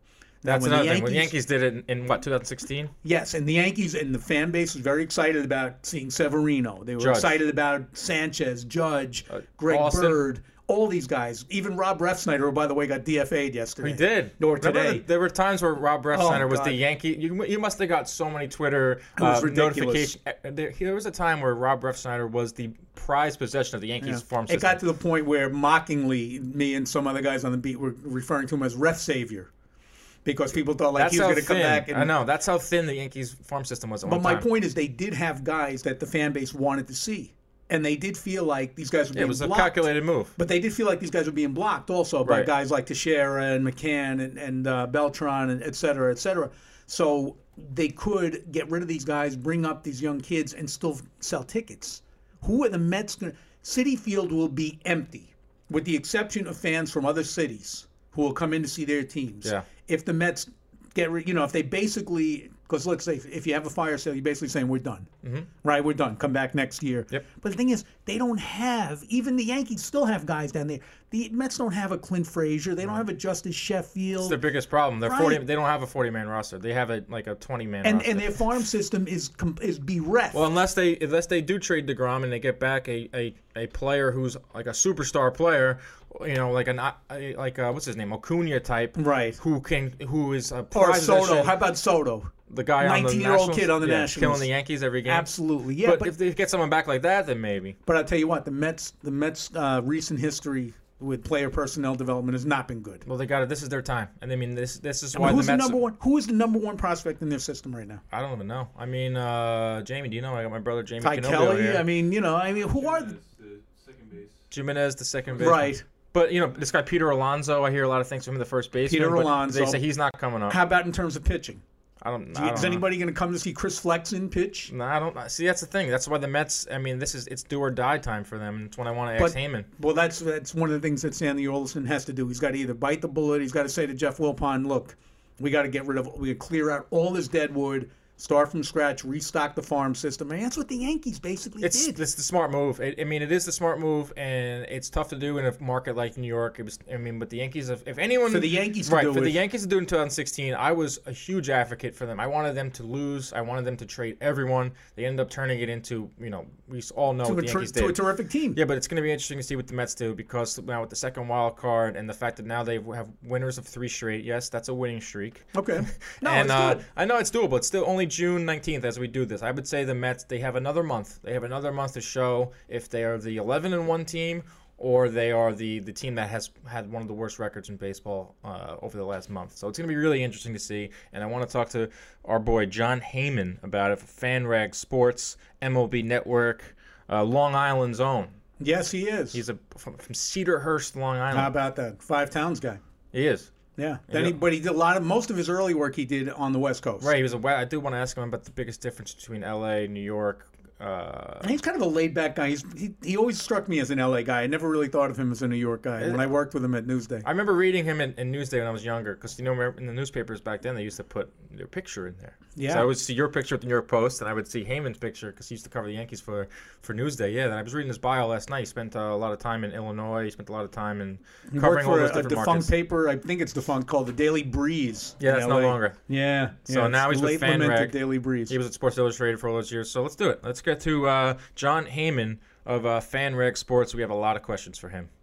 Speaker 1: That's
Speaker 2: when
Speaker 1: another
Speaker 2: the
Speaker 1: thing. When the
Speaker 2: Yankees-
Speaker 1: Yankees did it in, in what, twenty sixteen?
Speaker 2: Yes, and the Yankees and the fan base was very excited about seeing Severino. They were
Speaker 1: Judge.
Speaker 2: excited about Sanchez, Judge,
Speaker 1: Uh,
Speaker 2: Greg
Speaker 1: Austin.
Speaker 2: Bird, all these guys. Even Rob Refsnyder, who, by the way, got D F A'd yesterday.
Speaker 1: He did.
Speaker 2: Or
Speaker 1: Remember
Speaker 2: today.
Speaker 1: the- there were times where Rob Refsnyder
Speaker 2: Oh,
Speaker 1: was
Speaker 2: God.
Speaker 1: the Yankee. You, you must have got so many Twitter
Speaker 2: was
Speaker 1: uh,
Speaker 2: ridiculous.
Speaker 1: notifications. Uh, There, there was a time where Rob Refsnyder was the prized possession of the Yankees
Speaker 2: Yeah.
Speaker 1: farm
Speaker 2: It
Speaker 1: system.
Speaker 2: got to the point where mockingly, me and some other guys on the beat were referring to him as Ref Savior. Because people thought like
Speaker 1: That's
Speaker 2: he was
Speaker 1: how
Speaker 2: going to come
Speaker 1: thin.
Speaker 2: back. And,
Speaker 1: I know. That's how thin the Yankees farm system was at
Speaker 2: But
Speaker 1: one
Speaker 2: my
Speaker 1: time.
Speaker 2: point is they did have guys that the fan base wanted to see. And they did feel like these guys were
Speaker 1: It
Speaker 2: being
Speaker 1: was a
Speaker 2: blocked.
Speaker 1: calculated move.
Speaker 2: But they did feel like these guys were being blocked also by
Speaker 1: Right.
Speaker 2: guys like Teixeira and McCann and, and uh, Beltran and et cetera, et cetera. So they could get rid of these guys, bring up these young kids, and still sell tickets. Who are the Mets going to... Citi Field will be empty, with the exception of fans from other cities who will come in to see their teams.
Speaker 1: Yeah.
Speaker 2: If the Mets get... rid- You know, if they basically... Because let's say if you have a fire sale, you're basically saying we're done. Mm-hmm. Right? We're done. Come back next year.
Speaker 1: Yep.
Speaker 2: But the thing is, they don't have, even the Yankees still have guys down there. The Mets don't have a Clint Frazier. They don't have a Justice Sheffield.
Speaker 1: It's their biggest problem. They're
Speaker 2: Right.
Speaker 1: forty. They don't have a forty-man roster. They have a like a twenty-man
Speaker 2: and
Speaker 1: roster.
Speaker 2: and their farm system is com- is bereft.
Speaker 1: Well, unless they unless they do trade DeGrom and they get back a, a, a player who's like a superstar player, you know, like an a, like uh what's his name, Acuna type,
Speaker 2: Right.
Speaker 1: Who can who is a
Speaker 2: or
Speaker 1: prized
Speaker 2: Soto.
Speaker 1: possession,
Speaker 2: How about Soto?
Speaker 1: the guy on the
Speaker 2: nineteen-year-old
Speaker 1: Nationals?
Speaker 2: kid on the
Speaker 1: yeah,
Speaker 2: Nationals.
Speaker 1: killing the Yankees every game.
Speaker 2: Absolutely, yeah.
Speaker 1: but,
Speaker 2: But,
Speaker 1: if they get someone back like that, then maybe.
Speaker 2: but I'll tell you what, the Mets the Mets uh, recent history with player personnel development has not been good.
Speaker 1: Well, they got it. This is their time, and I mean, this this is
Speaker 2: I
Speaker 1: why
Speaker 2: mean, who's
Speaker 1: the
Speaker 2: the
Speaker 1: Mets.
Speaker 2: number one? Who is the number one prospect in their system right now?
Speaker 1: I don't even know. I mean, uh, Jamie, do you know? I got my brother Jamie
Speaker 2: Ty
Speaker 1: Canobbio
Speaker 2: Kelly.
Speaker 1: here.
Speaker 2: I mean, you know, I mean, who are the,
Speaker 3: the second base.
Speaker 1: Jimenez, the second base.
Speaker 2: right?
Speaker 1: But you know, this guy Peter Alonso, I hear a lot of things from him, the first baseman.
Speaker 2: Peter
Speaker 1: but
Speaker 2: Alonso.
Speaker 1: They say he's not coming up.
Speaker 2: How about in terms of pitching?
Speaker 1: I don't.
Speaker 2: Do
Speaker 1: I
Speaker 2: you-
Speaker 1: don't
Speaker 2: is
Speaker 1: know.
Speaker 2: anybody going to come to see Chris Flexen pitch?
Speaker 1: No, I don't. See, that's the thing. That's why the Mets. I mean, this is it's do or die time for them. It's when I want to ex
Speaker 2: But-
Speaker 1: Heyman.
Speaker 2: Well, that's that's one of the things that Stanley Olson has to do. He's got to either bite the bullet. He's got to say to Jeff Wilpon, "Look, we got to get rid of. We got to clear out all this dead wood, start from scratch, restock the farm system." And that's what the Yankees basically
Speaker 1: It's
Speaker 2: did.
Speaker 1: it's the smart move. It, I mean, it is the smart move, and it's tough to do in a market like New York. It was. I mean, but the Yankees, if, if anyone
Speaker 2: For the Yankees to
Speaker 1: right
Speaker 2: do
Speaker 1: for the
Speaker 2: it.
Speaker 1: Yankees to do it in twenty sixteen, I was a huge advocate for them. I wanted them to lose. I wanted them to trade everyone. They ended up turning it into, you know, we all know
Speaker 2: to,
Speaker 1: what
Speaker 2: a
Speaker 1: the
Speaker 2: ter-
Speaker 1: Yankees
Speaker 2: to a
Speaker 1: did.
Speaker 2: terrific team.
Speaker 1: Yeah, but it's going to be interesting to see what the Mets do because now with the second wild card and the fact that now they have winners of three straight. Yes, that's a winning streak.
Speaker 2: Okay. No,
Speaker 1: and
Speaker 2: it's
Speaker 1: uh,
Speaker 2: good.
Speaker 1: I know it's doable. It's still only June nineteenth as we do this. I would say the Mets, they have another month. They have another month to show if they are the eleven and one team or they are the, the team that has had one of the worst records in baseball uh, over the last month. So it's going to be really interesting to see. And I want to talk to our boy Jon Heyman about it for FanRag Sports, M L B Network, uh, Long Island's own.
Speaker 2: Yes, he is.
Speaker 1: He's a from, from Cedarhurst, Long Island.
Speaker 2: How about that? Five Towns guy.
Speaker 1: He is.
Speaker 2: Yeah. Then
Speaker 1: Yeah.
Speaker 2: he, but he did a lot of most of his early work he did on the West Coast.
Speaker 1: Right. He was a. I do want to ask him about the biggest difference between L A, New York. Uh,
Speaker 2: And he's kind of a laid back guy. He's, he he always struck me as an L A guy. I never really thought of him as a New York guy when I worked with him at Newsday.
Speaker 1: I remember reading him in, in Newsday when I was younger, because you know in the newspapers back then they used to put their picture in there.
Speaker 2: Yeah.
Speaker 1: So I would see your picture with the New York Post, and I would see Heyman's picture because he used to cover the Yankees for, for Newsday. Yeah. Then I was reading his bio last night. He spent uh, a lot of time in Illinois. He spent a lot of time in
Speaker 2: He
Speaker 1: covering
Speaker 2: worked
Speaker 1: all
Speaker 2: for
Speaker 1: those
Speaker 2: a, a
Speaker 1: different
Speaker 2: defunct
Speaker 1: markets.
Speaker 2: paper. I think it's defunct called the Daily Breeze.
Speaker 1: Yeah,
Speaker 2: in
Speaker 1: it's no
Speaker 2: L A.
Speaker 1: longer.
Speaker 2: Yeah.
Speaker 1: So
Speaker 2: yeah,
Speaker 1: now
Speaker 2: it's
Speaker 1: he's with
Speaker 2: late lamented
Speaker 1: FanRag.
Speaker 2: Daily Breeze.
Speaker 1: He was at Sports Illustrated for all those years. So let's do it. Let's get to uh, Jon Heyman of uh, FanRag Sports. We have a lot of questions for him.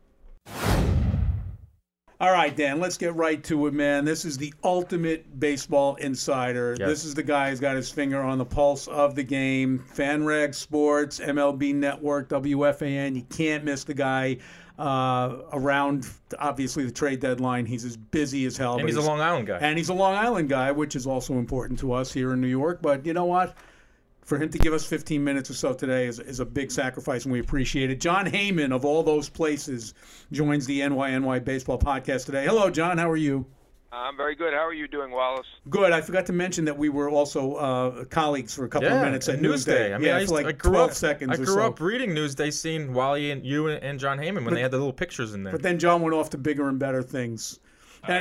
Speaker 2: All right, Dan, let's get right to it, man. This is the ultimate baseball insider.
Speaker 1: Yes.
Speaker 2: This is the guy who's got his finger on the pulse of the game. FanRag Sports, M L B Network, W F A N. You can't miss the guy. Uh, around, obviously, the trade deadline, he's as busy as hell.
Speaker 1: And
Speaker 2: but
Speaker 1: he's a Long Island guy.
Speaker 2: And he's a Long Island guy, which is also important to us here in New York. But you know what? For him to give us fifteen minutes or so today is, is a big sacrifice, and we appreciate it. Jon Heyman, of all those places, joins the N Y N Y Baseball Podcast today. Hello, John. How are you?
Speaker 3: I'm very good. How are you doing, Wallace?
Speaker 2: Good. I forgot to mention that we were also uh, colleagues for a couple
Speaker 1: yeah,
Speaker 2: of minutes at
Speaker 1: Newsday.
Speaker 2: Newsday.
Speaker 1: I mean,
Speaker 2: yeah,
Speaker 1: I, used
Speaker 2: for
Speaker 1: to,
Speaker 2: like
Speaker 1: I grew
Speaker 2: twelve
Speaker 1: up,
Speaker 2: seconds
Speaker 1: I
Speaker 2: or
Speaker 1: grew
Speaker 2: so.
Speaker 1: up reading Newsday, seeing Wally and you and, and John Heyman when
Speaker 2: But-
Speaker 1: they had the little pictures in there.
Speaker 2: But then John went off to bigger and better things. And-
Speaker 3: I,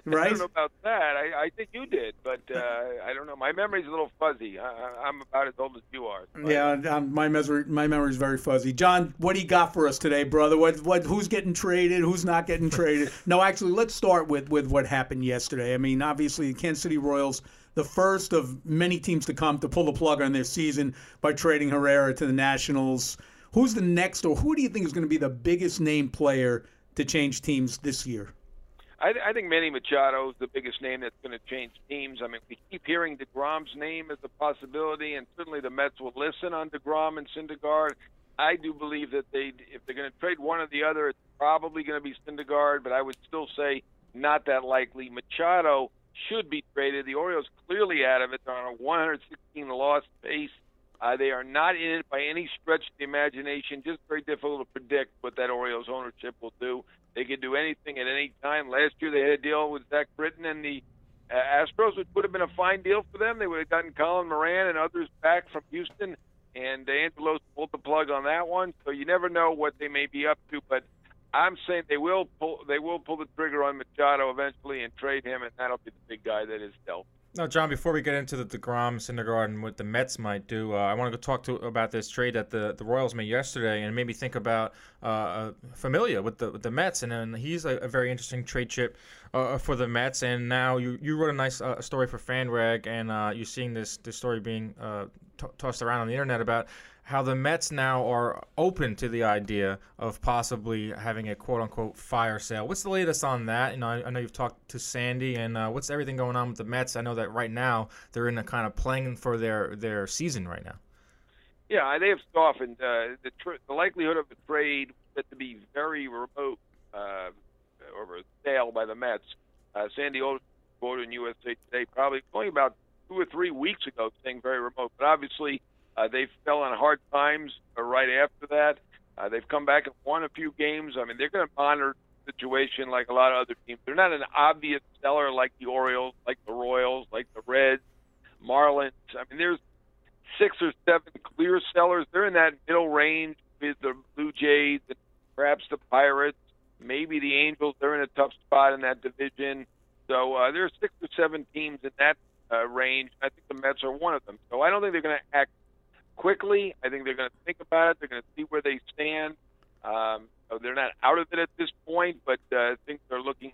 Speaker 2: right?
Speaker 3: I don't know about that. I, I think you did, but uh, I don't know. My memory's a little fuzzy. I, I'm about as old as you are. So
Speaker 2: Yeah, um, my memory my memory's very fuzzy. John, what do you got for us today, brother? What what who's getting traded? Who's not getting traded? No, actually, let's start with with what happened yesterday. I mean, obviously, the Kansas City Royals, the first of many teams to come to pull the plug on their season by trading Herrera to the Nationals. Who's the next, or who do you think is going to be the biggest name player to change teams this year?
Speaker 3: I, I think Manny Machado is the biggest name that's going to change teams. I mean, we keep hearing DeGrom's name as a possibility, and certainly the Mets will listen on DeGrom and Syndergaard. I do believe that they, if they're going to trade one or the other, it's probably going to be Syndergaard, but I would still say not that likely. Machado should be traded. The Orioles clearly out of it. They're on a one hundred sixteen loss pace. Uh, they are not in it by any stretch of the imagination. Just very difficult to predict what that Orioles ownership will do. They could do anything at any time. Last year they had a deal with Zach Britton and the uh, Astros, which would have been a fine deal for them. They would have gotten Colin Moran and others back from Houston, and Angelos pulled the plug on that one. So you never know what they may be up to, but I'm saying they will pull they will pull the trigger on Machado eventually and trade him, and that'll be the big guy that is dealt.
Speaker 1: Now, John, before we get into the DeGrom, Syndergaard, and what the Mets might do, uh, I want to go talk to about this trade that the, the Royals made yesterday, and it made me think about uh, Familia with the with the Mets, and, and he's a, a very interesting trade chip uh, for the Mets. And now you, you wrote a nice uh, story for FanRag, and uh, you're seeing this this story being uh, t- tossed around on the internet about how the Mets now are open to the idea of possibly having a quote-unquote fire sale. What's the latest on that? You know, I, I know you've talked to Sandy, and uh, what's everything going on with the Mets? I know that right now they're in a kind of playing for their, their season right now.
Speaker 3: Yeah, they have softened. Uh, the, tr- the likelihood of a trade set to be very remote uh, over a sale by the Mets. Uh, Sandy Olson quoted in U S A Today probably only about two or three weeks ago saying very remote, but obviously Uh, they fell on hard times uh, right after that. Uh, they've come back and won a few games. I mean, they're going to monitor the situation like a lot of other teams. They're not an obvious seller like the Orioles, like the Royals, like the Reds, Marlins. I mean, there's six or seven clear sellers. They're in that middle range with the Blue Jays and perhaps the Pirates, maybe the Angels. They're in a tough spot in that division. So uh, there are six or seven teams in that uh, range. I think the Mets are one of them. So I don't think they're going to act quickly. I think they're going to think about it. They're going to see where they stand. Um, so they're not out of it at this point, but uh, things are looking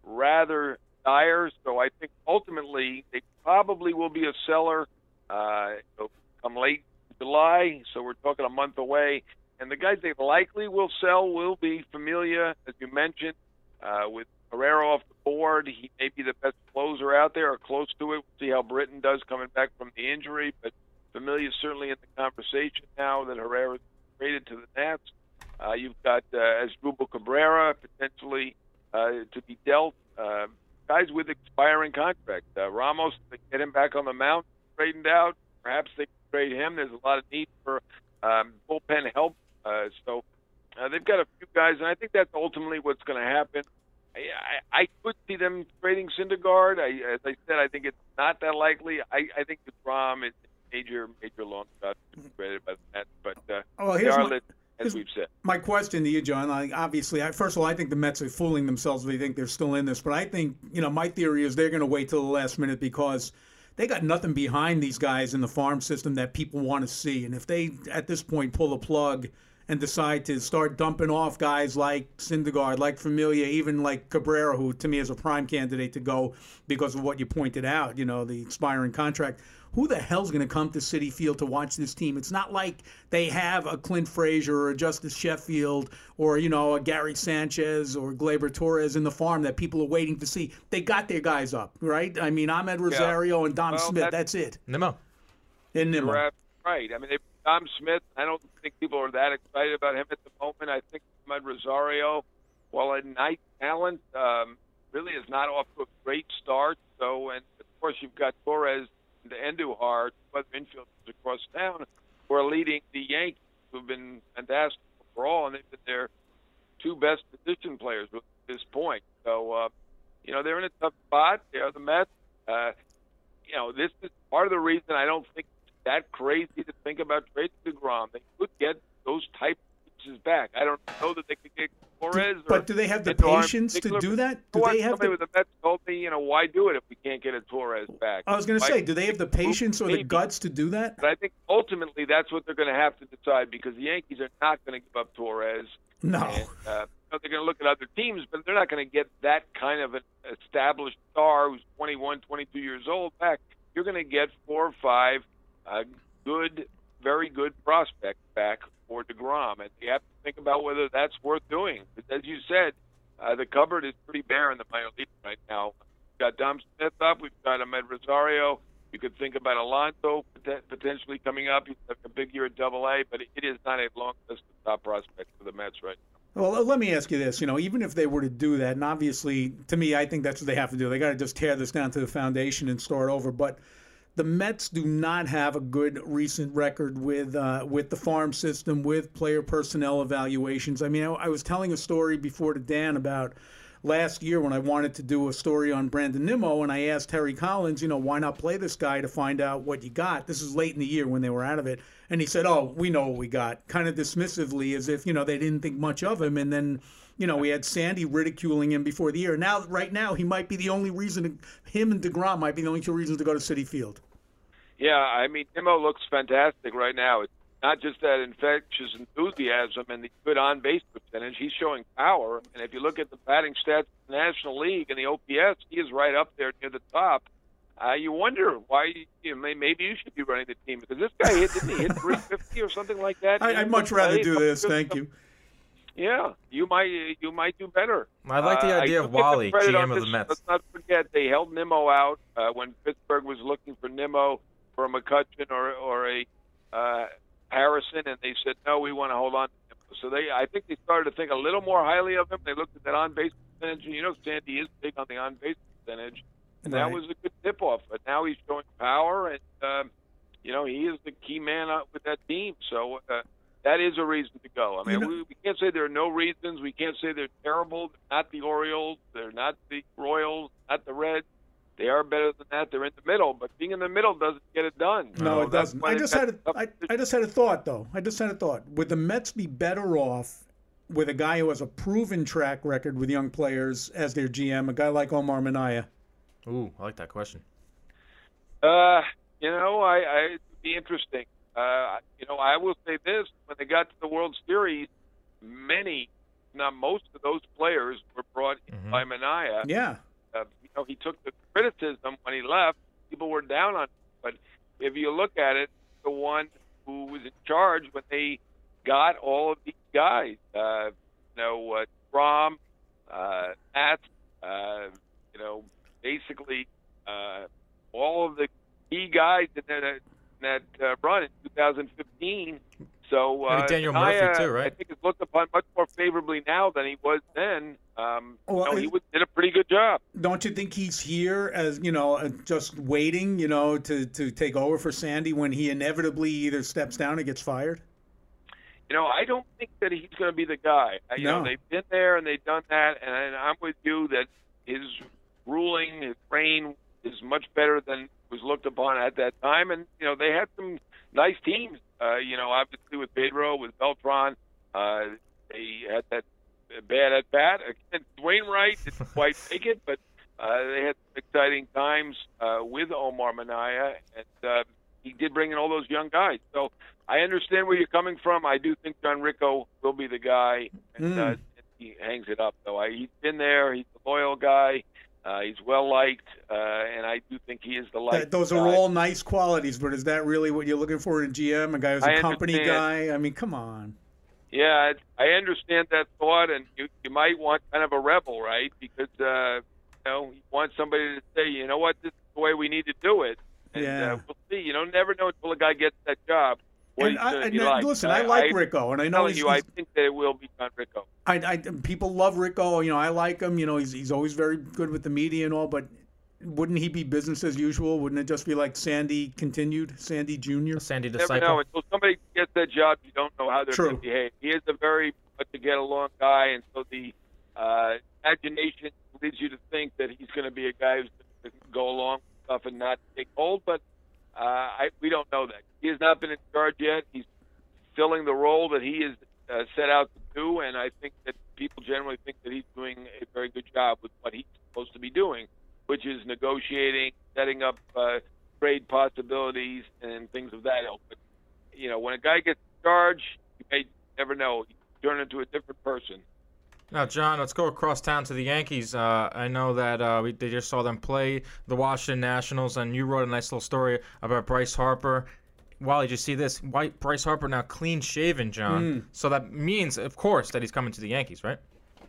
Speaker 3: rather dire. So I think ultimately they probably will be a seller uh, come late July. So we're talking a month away. And the guys they likely will sell will be Familia, as you mentioned, uh, with Herrera off the board. He may be the best closer out there or close to it. We'll see how Britton does coming back from the injury, but Familia is certainly in the conversation now that Herrera is traded to the Nats. Uh, you've got uh, Asdrubal Cabrera potentially uh, to be dealt. Uh, guys with expiring contracts. Uh, Ramos, they get him back on the mound, straightened out. Perhaps they can trade him. There's a lot of need for um, bullpen help. Uh, so uh, they've got a few guys, and I think that's ultimately what's going to happen. I, I, I could see them trading Syndergaard. I, as I said, I think it's not that likely. I, I think DeGrom is major, major long shot traded by the Mets, but uh,
Speaker 2: oh,
Speaker 3: they are
Speaker 2: my,
Speaker 3: lit, as we've said.
Speaker 2: My question to you, John, like, obviously, I, first of all, I think the Mets are fooling themselves if they think they're still in this, but I think, you know, my theory is they're going to wait till the last minute because they got nothing behind these guys in the farm system that people want to see, and if they, at this point, pull the plug and decide to start dumping off guys like Syndergaard, like Familia, even like Cabrera, who to me is a prime candidate to go because of what you pointed out, you know, the expiring contract. Who the hell's going to come to Citi Field to watch this team? It's not like they have a Clint Frazier or a Justice Sheffield or, you know, a Gary Sanchez or Gleyber Torres in the farm that people are waiting to see. They got their guys up, right? I mean, Ahmed Rosario yeah. and Dom
Speaker 3: well,
Speaker 2: Smith,
Speaker 3: that's,
Speaker 2: that's it.
Speaker 1: Nimmo.
Speaker 2: And Nimmo.
Speaker 3: Right. I mean, they, Dom Smith, I don't think people are that excited about him at the moment. I think Ahmed Rosario, while a nice talent, um, really is not off to a great start. So, and of course, you've got Torres and Andujar, two other infielders across town, who are leading the Yankees, who've been fantastic overall, and they've been their two best position players at this point. So, uh, you know, they're in a tough spot. They're the Mets. Uh, you know, this is part of the reason I don't think it's that crazy to think about trading DeGrom. They could get those type of is back. I don't know that they could get Torres.
Speaker 2: Do, but do they have the
Speaker 3: Andujar
Speaker 2: patience to do that? Do
Speaker 3: what,
Speaker 2: they have
Speaker 3: somebody
Speaker 2: the...
Speaker 3: with the Mets told me, you know, why do it if we can't get a Torres back?
Speaker 2: I was going to say, do they have the patience or the guts to do that?
Speaker 3: But I think ultimately that's what they're going to have to decide, because the Yankees are not going to give up Torres.
Speaker 2: No.
Speaker 3: And, uh, they're going to look at other teams, but they're not going to get that kind of an established star who's twenty-one, twenty-two years old back. You're going to get four or five uh, good, very good prospects back for DeGrom, and you have to think about whether that's worth doing. Because as you said, uh, the cupboard is pretty bare in the minor leagues right now. We've got Dom Smith up. We've got Ahmed Rosario. You could think about Alonso potentially coming up. He's having a big year at Double A, but it is not a long list of top prospects for the Mets right now.
Speaker 2: Well, let me ask you this. You know, even if they were to do that, and obviously, to me, I think that's what they have to do. They got to just tear this down to the foundation and start over. But the Mets do not have a good recent record with uh, with the farm system, with player personnel evaluations. I mean, I, I was telling a story before to Dan about last year when I wanted to do a story on Brandon Nimmo, and I asked Terry Collins, you know, why not play this guy to find out what you got? This is late in the year when they were out of it. And he said, oh, we know what we got, kind of dismissively, as if, you know, they didn't think much of him. And then, you know, we had Sandy ridiculing him before the year. Now, right now, he might be the only reason, him and DeGrom might be the only two reasons to go to Citi Field.
Speaker 3: Yeah, I mean, Nimmo looks fantastic right now. It's not just that infectious enthusiasm and the good on-base percentage. He's showing power. And if you look at the batting stats in the National League and the O P S, he is right up there near the top. Uh, you wonder why, you know, maybe you should be running the team, because this guy hit, didn't he hit three fifty or something like that?
Speaker 2: I, I'd much rather do this. Thank you.
Speaker 3: Yeah, you might you might do better.
Speaker 1: I like the idea
Speaker 3: uh,
Speaker 1: of Wally, G M of the
Speaker 3: this.
Speaker 1: Mets.
Speaker 3: Let's not forget they held Nimmo out uh, when Pittsburgh was looking for Nimmo for a McCutchen or or a uh, Harrison, and they said no, we want to hold on to Nimmo. So they, I think they started to think a little more highly of him. They looked at that on-base percentage, and you know Sandy is big on the on-base percentage. And right. That was a good tip-off. But now he's showing power, and, um, you know, he is the key man out with that team. So uh, that is a reason to go. I mean, you know, we, we can't say there are no reasons. We can't say they're terrible. They're not the Orioles. They're not the Royals, not the Reds. They are better than that. They're in the middle. But being in the middle doesn't get it done.
Speaker 2: No,
Speaker 3: so
Speaker 2: it doesn't. I just, had a, I, I just had a thought, though. I just had a thought. Would the Mets be better off with a guy who has a proven track record with young players as their G M, a guy like Omar Minaya?
Speaker 1: Ooh, I like that question.
Speaker 3: Uh, you know, I, I it'd be interesting. Uh, you know, I will say this: when they got to the World Series, many, not most of those players were brought in mm-hmm. by Minaya.
Speaker 2: Yeah.
Speaker 3: Uh, you know, he took the criticism when he left. People were down on him, but if you look at it, the one who was in charge when they got all of these guys, uh, you know, uh, Rom, uh, Nats, uh, you know. Basically, uh, all of the key guys in that, in that uh, run in two thousand fifteen. So uh,
Speaker 1: Daniel
Speaker 3: Minaya,
Speaker 1: Murphy too, right?
Speaker 3: I think is looked upon much more favorably now than he was then. Um,
Speaker 2: well,
Speaker 3: you know, he was, did a pretty good job.
Speaker 2: Don't you think he's here as you know, uh, just waiting, you know, to, to take over for Sandy when he inevitably either steps down or gets fired?
Speaker 3: You know, I don't think that he's going to be the guy. You
Speaker 2: no.
Speaker 3: know, they've been there and they've done that, and, and I'm with you that his ruling, his reign is much better than was looked upon at that time. And, you know, they had some nice teams, uh, you know, obviously with Pedro, with Beltran. Uh, they had that bad at bat. Again, Wainwright didn't quite take it, but uh, they had some exciting times uh, with Omar Minaya. And uh, he did bring in all those young guys. So I understand where you're coming from. I do think John Ricco will be the guy. And mm. uh, he hangs it up, though. I, he's been there. He's a loyal guy. Uh, he's well liked, uh, and I do think he is the liked.
Speaker 2: Those are
Speaker 3: guy.
Speaker 2: all nice qualities, but is that really what you're looking for in a G M? A guy who's a
Speaker 3: I
Speaker 2: company
Speaker 3: understand.
Speaker 2: guy? I mean, come on.
Speaker 3: Yeah, I understand that thought, and you, you might want kind of a rebel, right? Because uh, you know you want somebody to say, you know what, this is the way we need to do it. And
Speaker 2: yeah.
Speaker 3: uh, we'll see. You don't never know until a guy gets that job. What
Speaker 2: and I, and
Speaker 3: like.
Speaker 2: Listen, I like
Speaker 3: I,
Speaker 2: Ricco, and I
Speaker 3: I'm
Speaker 2: know
Speaker 3: telling
Speaker 2: he's,
Speaker 3: you, I think that it will be John Ricco.
Speaker 2: I, I, people love Ricco. You know, I like him. You know, he's he's always very good with the media and all. But wouldn't he be business as usual? Wouldn't it just be like Sandy continued, Sandy Junior?
Speaker 1: Sandy
Speaker 3: You
Speaker 1: disciple.
Speaker 3: never know until somebody gets that job. You don't know how they're
Speaker 2: True.
Speaker 3: going to behave. He is a very much a get along guy, and so the uh, imagination leads you to think that he's going to be a guy who's going to go along with stuff and not take hold. But uh, I, we don't know that. He has not been in charge yet. He's filling the role that he is uh, set out to do, and I think that people generally think that he's doing a very good job with what he's supposed to be doing, which is negotiating, setting up uh, trade possibilities, and things of that ilk. But, you know, when a guy gets charged, you may never know. He can turn into a different person.
Speaker 1: Now, John, let's go across town to the Yankees. Uh, I know that uh, we they just saw them play the Washington Nationals, and you wrote a nice little story about Bryce Harper. Wally, did you see this? White Bryce Harper now clean shaven, John.
Speaker 2: Mm.
Speaker 1: So that means, of course, that he's coming to the Yankees, right?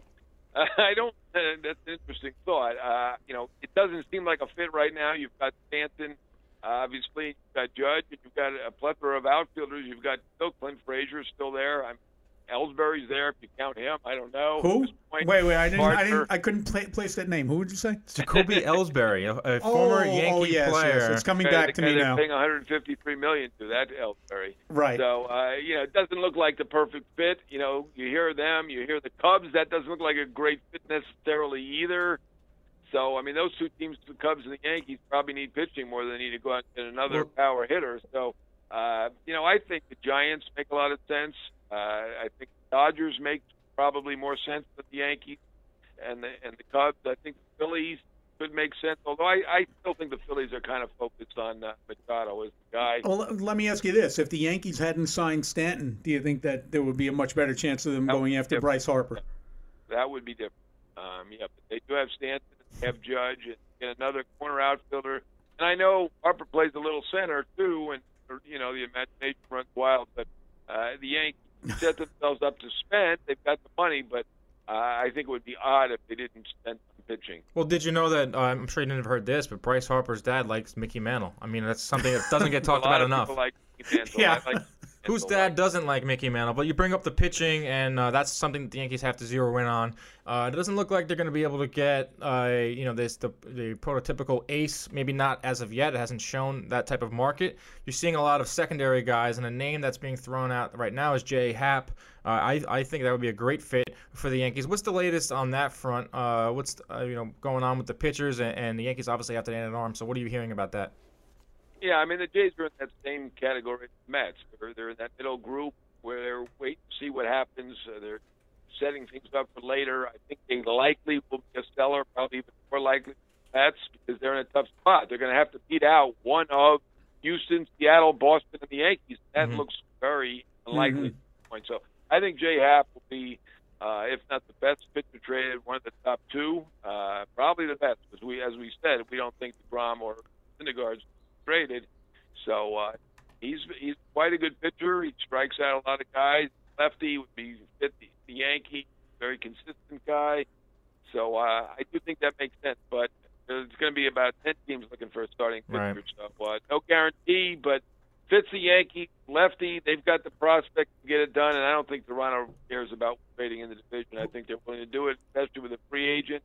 Speaker 3: Uh, I don't. Uh, that's an interesting thought. Uh, you know, it doesn't seem like a fit right now. You've got Stanton, uh, obviously. You've got Judge, and you've got a plethora of outfielders. You've got still Clint Frazier still there. I'm Ellsbury's there if you count him. I don't know.
Speaker 2: Who? Wait, wait. I didn't. I didn't.
Speaker 3: Parker.
Speaker 2: I couldn't pla place that name. Who would you say?
Speaker 1: Jacoby Ellsbury, a, a
Speaker 2: Oh,
Speaker 1: former
Speaker 2: oh,
Speaker 1: Yankee
Speaker 2: yes,
Speaker 1: player.
Speaker 2: yes. It's coming
Speaker 3: Guy-
Speaker 2: back
Speaker 3: the
Speaker 2: to
Speaker 3: guy
Speaker 2: me
Speaker 3: they're
Speaker 2: now.
Speaker 3: paying one hundred fifty-three million dollars to that Ellsbury.
Speaker 2: Right.
Speaker 3: So uh, you know, it doesn't look like the perfect fit. You know, you hear them, you hear the Cubs. That doesn't look like a great fit necessarily either. So I mean, those two teams, the Cubs and the Yankees, probably need pitching more than they need to go out and get another
Speaker 1: Well-
Speaker 3: power hitter. So uh, you know, I think the Giants make a lot of sense. Uh, I think the Dodgers make probably more sense than the Yankees and the and the Cubs. I think the Phillies could make sense, although I, I still think the Phillies are kind of focused on uh, Machado as the guy.
Speaker 2: Well, let me ask you this: if the Yankees hadn't signed Stanton, do you think that there would be a much better chance of them
Speaker 3: That would
Speaker 2: going
Speaker 3: be
Speaker 2: after
Speaker 3: different.
Speaker 2: Bryce Harper?
Speaker 3: That would be different. Um, yeah, but they do have Stanton, they have Judge, and, and another corner outfielder. And I know Harper plays a little center too, and or, you know the imagination runs wild. But uh, the Yankees set themselves up to spend. They've got the money, but uh, I think it would be odd if they didn't spend on pitching.
Speaker 1: Well, did you know that, uh, I'm sure you didn't have heard this, but Bryce Harper's dad likes Mickey Mantle. I mean, that's something that doesn't get talked
Speaker 3: a lot
Speaker 1: about
Speaker 3: of
Speaker 1: enough.
Speaker 3: people like Mantle.
Speaker 2: Yeah.
Speaker 3: I like
Speaker 1: Whose
Speaker 3: Mantle.
Speaker 1: dad doesn't like Mickey Mantle? But you bring up the pitching, and uh, that's something that the Yankees have to zero in on. Uh, it doesn't look like they're going to be able to get, uh, you know, this the, the prototypical ace. Maybe not as of yet. It hasn't shown that type of market. You're seeing a lot of secondary guys, and a name that's being thrown out right now is J. Happ. Uh, I I think that would be a great fit for the Yankees. What's the latest on that front? Uh, what's uh, you know going on with the pitchers, and, and the Yankees obviously have to add an arm. So what are you hearing about that?
Speaker 3: Yeah, I mean, the Jays are in that same category as the Mets. They're, they're in that middle group where they're waiting to see what happens. Uh, they're setting things up for later. I think they likely will be a seller, probably even more likely than the Mets, because they're in a tough spot. They're going to have to beat out one of Houston, Seattle, Boston, and the Yankees. That
Speaker 1: Mhm.
Speaker 3: looks very unlikely
Speaker 2: Mhm.
Speaker 3: at this point. So I think Jay Happ will be, uh, if not the best pitcher traded, one of the top two, uh, probably the best, because we, as we said, we don't think DeGrom or Syndergaard's traded. So uh, he's he's quite a good pitcher. He strikes out a lot of guys. Lefty would be fit the, the Yankee, very consistent guy. So uh, I do think that makes sense. But there's going to be about ten teams looking for a starting pitcher.
Speaker 1: Right.
Speaker 3: So uh, no guarantee, but fits the Yankee. Lefty, they've got the prospect to get it done, and I don't think Toronto cares about trading in the division. I think they're willing to do it, especially with a free agent.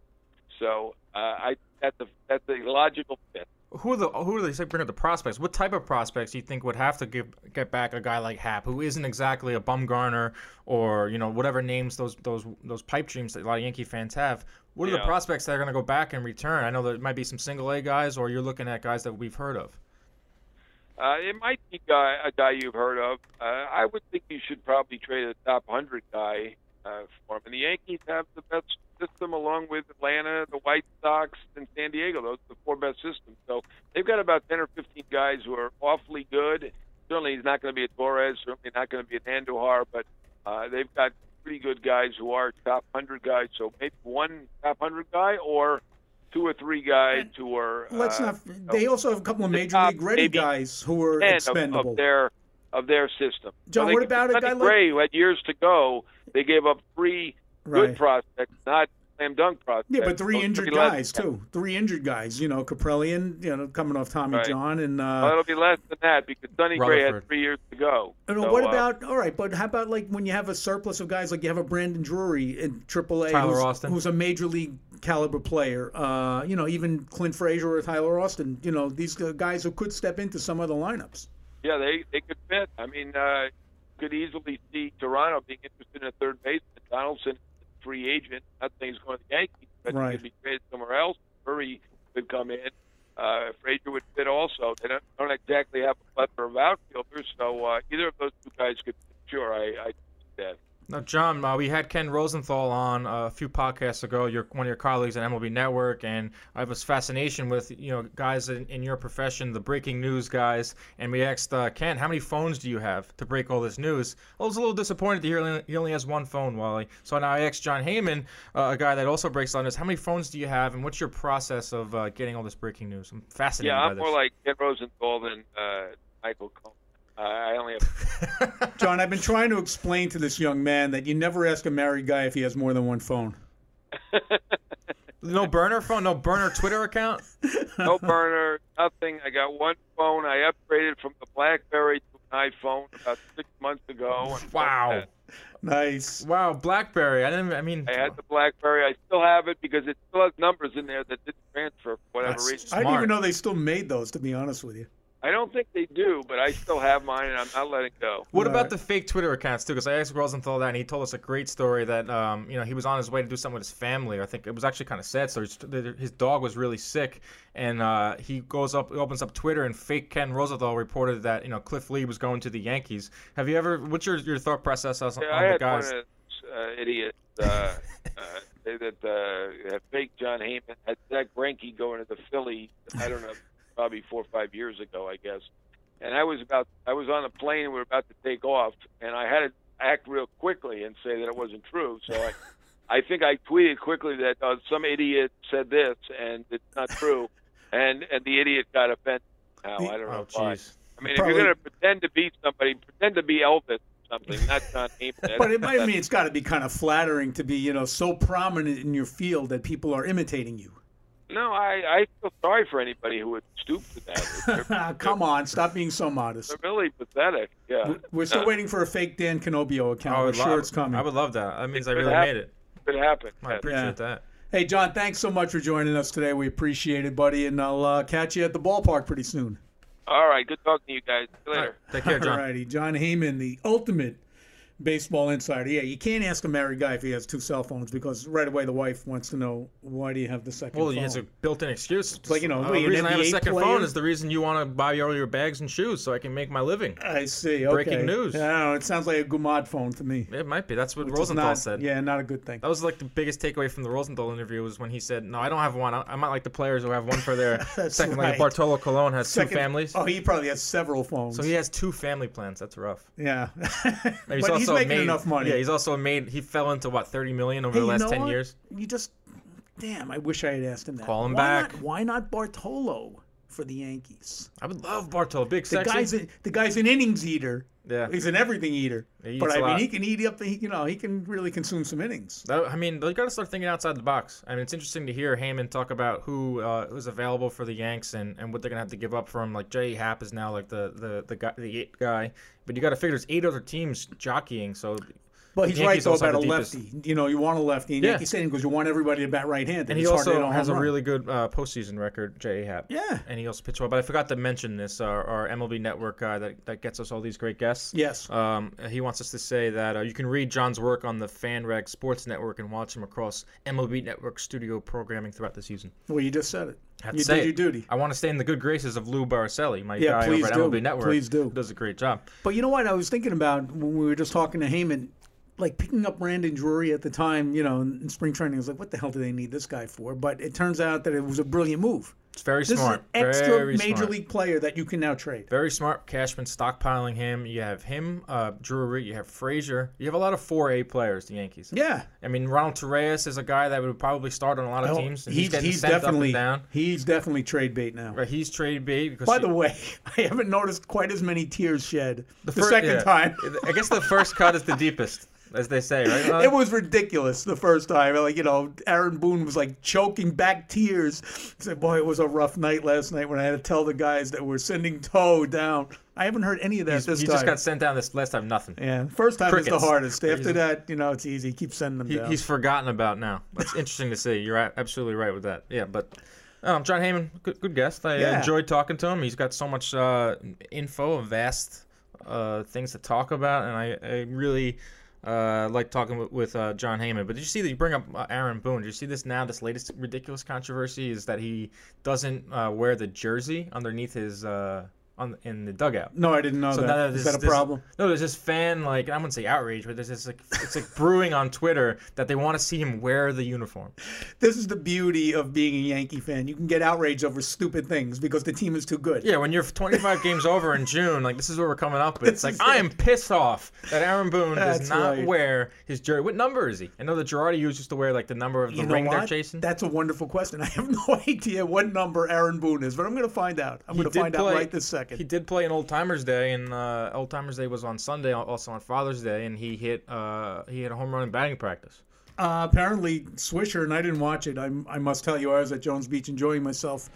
Speaker 3: So uh, I that's a that's a logical fit.
Speaker 1: Who are the who are they say bring up the prospects? What type of prospects do you think would have to give get back a guy like Happ, who isn't exactly a Bumgarner or you know whatever names those those those pipe dreams that a lot of Yankee fans have? What are the
Speaker 3: Yeah.
Speaker 1: prospects that are going to go back and return? I know there might be some single A guys, or you're looking at guys that we've heard of.
Speaker 3: Uh, it might be guy, a guy you've heard of. Uh, I would think you should probably trade a top one hundred guy uh, for him. And the Yankees have the best system along with Atlanta, the White Sox, and San Diego. Those are the four best systems. So they've got about ten or fifteen guys who are awfully good. Certainly he's not going to be a Torres, certainly not going to be an Andujar, but uh, they've got pretty good guys who are top one hundred guys. So maybe one top one hundred guy or two or three guys who are.
Speaker 2: Let's
Speaker 3: uh,
Speaker 2: not. They also have a couple of
Speaker 3: the
Speaker 2: major
Speaker 3: top
Speaker 2: league ready
Speaker 3: maybe
Speaker 2: guys who are
Speaker 3: ten of,
Speaker 2: expendable.
Speaker 3: of their of their system.
Speaker 2: John,
Speaker 3: So they-
Speaker 2: what about a
Speaker 3: Sonny
Speaker 2: guy like-
Speaker 3: Gray, who had years to go? They gave up three
Speaker 2: Right.
Speaker 3: good prospects, not slam dunk prospects.
Speaker 2: Yeah, but three
Speaker 3: So
Speaker 2: injured
Speaker 3: it'll be less
Speaker 2: guys
Speaker 3: than
Speaker 2: too. Three injured guys. You know, Caprellian. You know, coming off Tommy
Speaker 3: Right.
Speaker 2: John and.
Speaker 3: that.
Speaker 2: Uh,
Speaker 3: Well, it'll be less than that because Sonny Gray
Speaker 1: Rutherford.
Speaker 3: had three years to go.
Speaker 2: I mean,
Speaker 3: So,
Speaker 2: what
Speaker 3: uh,
Speaker 2: about all right? But how about like when you have a surplus of guys, like you have a Brandon Drury in triple A,
Speaker 1: Tyler
Speaker 2: who's,
Speaker 1: Austin.
Speaker 2: who's a major league caliber player. Uh, you know, even Clint Frazier or Tyler Austin. You know, these guys who could step into some other lineups.
Speaker 3: yeah, they they could fit. I mean, uh, could easily see Toronto being interested in a third baseman. Donaldson, free agent. Not saying he's going to the Yankees, but
Speaker 2: Right.
Speaker 3: he could be traded somewhere else. Murray could come in. Uh, Frazier would fit also. They don't, don't exactly have a plethora of outfielders, so uh, either of those two guys could. Sure, I, I that.
Speaker 1: John, uh, we had Ken Rosenthal on uh, a few podcasts ago. You're one of your colleagues at M L B Network, and I have this fascination with you know guys in, in your profession, the breaking news guys. And we asked uh, Ken, how many phones do you have to break all this news? I was a little disappointed to hear he only has one phone, Wally. So now I asked John Heyman, uh, a guy that also breaks all news, how many phones do you have, and what's your process of uh, getting all this breaking news? I'm fascinated
Speaker 3: Yeah,
Speaker 1: by
Speaker 3: I'm
Speaker 1: this.
Speaker 3: more like Ken Rosenthal than uh, Michael Cohen. Uh, I only have.
Speaker 2: John, I've been trying to explain to this young man that you never ask a married guy if he has more than one phone.
Speaker 1: No burner phone? No burner Twitter account?
Speaker 3: No burner, nothing. I got one phone. I upgraded from the BlackBerry to an iPhone about six months ago. And
Speaker 1: Wow.
Speaker 2: Nice.
Speaker 1: Wow, BlackBerry. I didn't. I mean,
Speaker 3: I had the BlackBerry. I still have it because it still has numbers in there that didn't transfer for whatever
Speaker 1: That's
Speaker 3: reason.
Speaker 2: I didn't even
Speaker 1: Smart.
Speaker 2: know they still made those, to be honest with you.
Speaker 3: I don't think they do, but I still have mine, and I'm not letting go.
Speaker 1: What
Speaker 2: Right.
Speaker 1: about the fake Twitter accounts too? Because I asked Rosenthal that, and he told us a great story that um, you know he was on his way to do something with his family. I think it was actually kind of sad. So his, his dog was really sick, and uh, he goes up, opens up Twitter, and fake Ken Rosenthal reported that you know Cliff Lee was going to the Yankees. Have you ever? What's your, your thought process on,
Speaker 3: Yeah,
Speaker 1: on
Speaker 3: I
Speaker 1: the
Speaker 3: had
Speaker 1: guys?
Speaker 3: one of those uh, idiots uh, uh, say that uh, had fake John Heyman, had Zach Greinke going to the Phillies. I don't know, probably four or five years ago, I guess. And I was about, I was on a plane and we were about to take off, and I had to act real quickly and say that it wasn't true. So I, I think I tweeted quickly that uh, some idiot said this and it's not true, and and the idiot got offended. Now I don't know
Speaker 1: Oh,
Speaker 3: why.
Speaker 1: jeez.
Speaker 3: I mean,
Speaker 2: Probably-
Speaker 3: if you're going to pretend to be somebody, pretend to be Elvis or something, not John Heyman.
Speaker 2: But it might I mean it's got to be kind of flattering to be, you know, so prominent in your field that people are imitating you.
Speaker 3: No, I, I feel sorry for anybody who would stoop to that. They're,
Speaker 2: Come on, stop being so modest.
Speaker 3: they're really pathetic. Yeah,
Speaker 2: We're still waiting for a fake Dan Canobio account.
Speaker 1: I
Speaker 2: We're
Speaker 1: would
Speaker 2: sure
Speaker 1: love,
Speaker 2: it's coming.
Speaker 1: I would love that. That means I
Speaker 3: It
Speaker 1: really
Speaker 3: happened.
Speaker 1: made it.
Speaker 3: It happened.
Speaker 1: I appreciate
Speaker 2: Yeah.
Speaker 1: that.
Speaker 2: Hey, John, thanks so much for joining us today. We appreciate it, buddy, and I'll uh, catch you at the ballpark pretty soon.
Speaker 3: All right, good talking to you guys. See you
Speaker 1: All
Speaker 3: later.
Speaker 1: right, take care, John.
Speaker 2: All righty, John Heyman, the ultimate baseball insider. Yeah, you can't ask a married guy if he has two cell phones because right away the wife wants to know, why do you have the second
Speaker 1: Well,
Speaker 2: phone?
Speaker 1: it's a built-in excuse.
Speaker 2: like, you know,
Speaker 1: Uh,
Speaker 2: wait,
Speaker 1: the
Speaker 2: an
Speaker 1: reason I have a
Speaker 2: N B A
Speaker 1: second
Speaker 2: player?
Speaker 1: phone is the reason you want to buy all your bags and shoes so I can make my living.
Speaker 2: I see. Okay.
Speaker 1: Breaking news.
Speaker 2: Yeah, I don't know, it sounds like a Gumad phone to me.
Speaker 1: It might be. That's what
Speaker 2: Which is
Speaker 1: Rosenthal
Speaker 2: not-
Speaker 1: said.
Speaker 2: Yeah, not a good thing.
Speaker 1: That was like the biggest takeaway from the Rosenthal interview was when he said, "No, I don't have one. I- I'm not like the players who have one for their
Speaker 2: That's
Speaker 1: second.
Speaker 2: right.
Speaker 1: Like Bartolo Colon has
Speaker 2: Second-
Speaker 1: two families,
Speaker 2: Oh, he probably has several phones.
Speaker 1: so he has two family plans. That's rough.
Speaker 2: yeah.
Speaker 1: And
Speaker 2: but he's making
Speaker 1: made,
Speaker 2: enough money.
Speaker 1: Yeah, he's also made. He fell into what thirty million over
Speaker 2: Hey,
Speaker 1: the
Speaker 2: you
Speaker 1: last
Speaker 2: know
Speaker 1: ten
Speaker 2: what?
Speaker 1: years.
Speaker 2: You just, damn, I wish I had asked him that.
Speaker 1: Call him
Speaker 2: why
Speaker 1: back.
Speaker 2: Not, why not Bartolo for the Yankees?
Speaker 1: I would love Bartolo, big
Speaker 2: The
Speaker 1: sexy.
Speaker 2: guy's a, the guy's an innings eater.
Speaker 1: Yeah.
Speaker 2: He's an everything eater.
Speaker 1: He
Speaker 2: But
Speaker 1: eats
Speaker 2: I
Speaker 1: a
Speaker 2: mean,
Speaker 1: lot.
Speaker 2: he can eat up. He, you know, he can really consume some innings.
Speaker 1: That- I mean, you got to start thinking outside the box. I mean, it's interesting to hear Heyman talk about who uh, who's available for the Yanks and, and what they're gonna have to give up for him. Like J. Happ is now like the the the guy, the eight guy, but you got to figure there's eight other teams jockeying. So,
Speaker 2: But he's
Speaker 1: the
Speaker 2: right
Speaker 1: Yankees
Speaker 2: though
Speaker 1: also
Speaker 2: about a
Speaker 1: have the
Speaker 2: lefty. You know, you want a lefty in
Speaker 1: Yeah.
Speaker 2: Yankee Stadium because you want everybody to bat right-handed.
Speaker 1: and he
Speaker 2: It's hard to hit
Speaker 1: also
Speaker 2: home
Speaker 1: has a
Speaker 2: run.
Speaker 1: really good uh, postseason record, J. Happ.
Speaker 2: Yeah.
Speaker 1: And he also pitched well. But I forgot to mention this. Our, our M L B Network guy that, that gets us all these great guests.
Speaker 2: Yes.
Speaker 1: Um, he wants us to say that uh, you can read John's work on the FanRag Sports Network and watch him across M L B Network studio programming throughout the season.
Speaker 2: Well, you just said it.
Speaker 1: I have
Speaker 2: You
Speaker 1: to say
Speaker 2: did your
Speaker 1: it.
Speaker 2: duty.
Speaker 1: I want to stay in the good graces of Lou Baricelli, my
Speaker 2: Yeah,
Speaker 1: guy
Speaker 2: please
Speaker 1: over at
Speaker 2: do.
Speaker 1: M L B Network.
Speaker 2: Please do.
Speaker 1: Who does a great job.
Speaker 2: But you know what? I was thinking about when we were just talking to Heyman, like picking up Brandon Drury at the time, you know, in, in spring training. I was like, what the hell do they need this guy for? But it turns out that it was a brilliant move.
Speaker 1: It's very
Speaker 2: This
Speaker 1: smart.
Speaker 2: is an extra
Speaker 1: very
Speaker 2: major
Speaker 1: smart.
Speaker 2: league player that you can now trade.
Speaker 1: Very smart. Cashman stockpiling him. You have him, uh, Drury. You have Frazier. You have a lot of four A players, the Yankees.
Speaker 2: Yeah.
Speaker 1: I mean, Ronald Torreyes is a guy that would probably start on a lot of
Speaker 2: Oh,
Speaker 1: teams. And
Speaker 2: he's
Speaker 1: he's getting
Speaker 2: he's
Speaker 1: sent
Speaker 2: definitely
Speaker 1: up and down.
Speaker 2: he's definitely trade bait now.
Speaker 1: Right, he's trade bait because
Speaker 2: By
Speaker 1: he-
Speaker 2: the way, I haven't noticed quite as many tears shed the,
Speaker 1: fir-
Speaker 2: second
Speaker 1: yeah.
Speaker 2: time.
Speaker 1: I guess the first cut is the deepest, as they say, right? Ron?
Speaker 2: It was ridiculous the first time. Like, you know, Aaron Boone was like choking back tears. He said, boy, it was a rough night last night when I had to tell the guys that were sending Toe down. I haven't heard any of that
Speaker 1: He's-
Speaker 2: this
Speaker 1: he
Speaker 2: time.
Speaker 1: just got sent down this last time, nothing.
Speaker 2: Yeah, first time is
Speaker 1: Crickets.
Speaker 2: the hardest. After
Speaker 1: He's-
Speaker 2: that, you know, it's easy. Keep sending them
Speaker 1: He,
Speaker 2: down.
Speaker 1: he's forgotten about now. That's interesting to see. You're a- absolutely right with that. Yeah, but um, John Heyman, good, good guest. I
Speaker 2: Yeah.
Speaker 1: enjoyed talking to him. He's got so much uh, info, vast uh, things to talk about, and I, I really uh, like talking with, with uh, John Heyman. But did you see that you bring up uh, Aaron Boone? Did you see this now? This latest ridiculous controversy is that he doesn't uh, wear the jersey underneath his uh, on in the dugout.
Speaker 2: No, I didn't know
Speaker 1: So
Speaker 2: that.
Speaker 1: now
Speaker 2: Is
Speaker 1: there's-
Speaker 2: that a
Speaker 1: there's-
Speaker 2: problem?
Speaker 1: No, there's this fan, like, I wouldn't say outrage, but there's this, like, it's like brewing on Twitter that they want to see him wear the uniform.
Speaker 2: This is the beauty of being a Yankee fan. You can get outraged over stupid things because the team is too good.
Speaker 1: Yeah, when you're twenty-five games over in June, like, this is what we're coming up with. It's
Speaker 2: This
Speaker 1: like,
Speaker 2: is
Speaker 1: I
Speaker 2: it.
Speaker 1: am pissed off that Aaron Boone does
Speaker 2: That's
Speaker 1: not
Speaker 2: right.
Speaker 1: wear his jersey. What number is he? I know that Girardi used to wear, like, the number of the
Speaker 2: You know
Speaker 1: ring they're
Speaker 2: what?
Speaker 1: chasing.
Speaker 2: That's a wonderful question. I have no idea what number Aaron Boone is, but I'm going to find out. I'm going to
Speaker 1: did
Speaker 2: find
Speaker 1: play-
Speaker 2: out right this second.
Speaker 1: He did play an Old Timers Day, and uh, Old Timers Day was on Sunday, also on Father's Day, and he hit uh, he hit a home run in batting practice.
Speaker 2: Uh, apparently, Swisher, and I didn't watch it. I, I must tell you, I was at Jones Beach enjoying myself.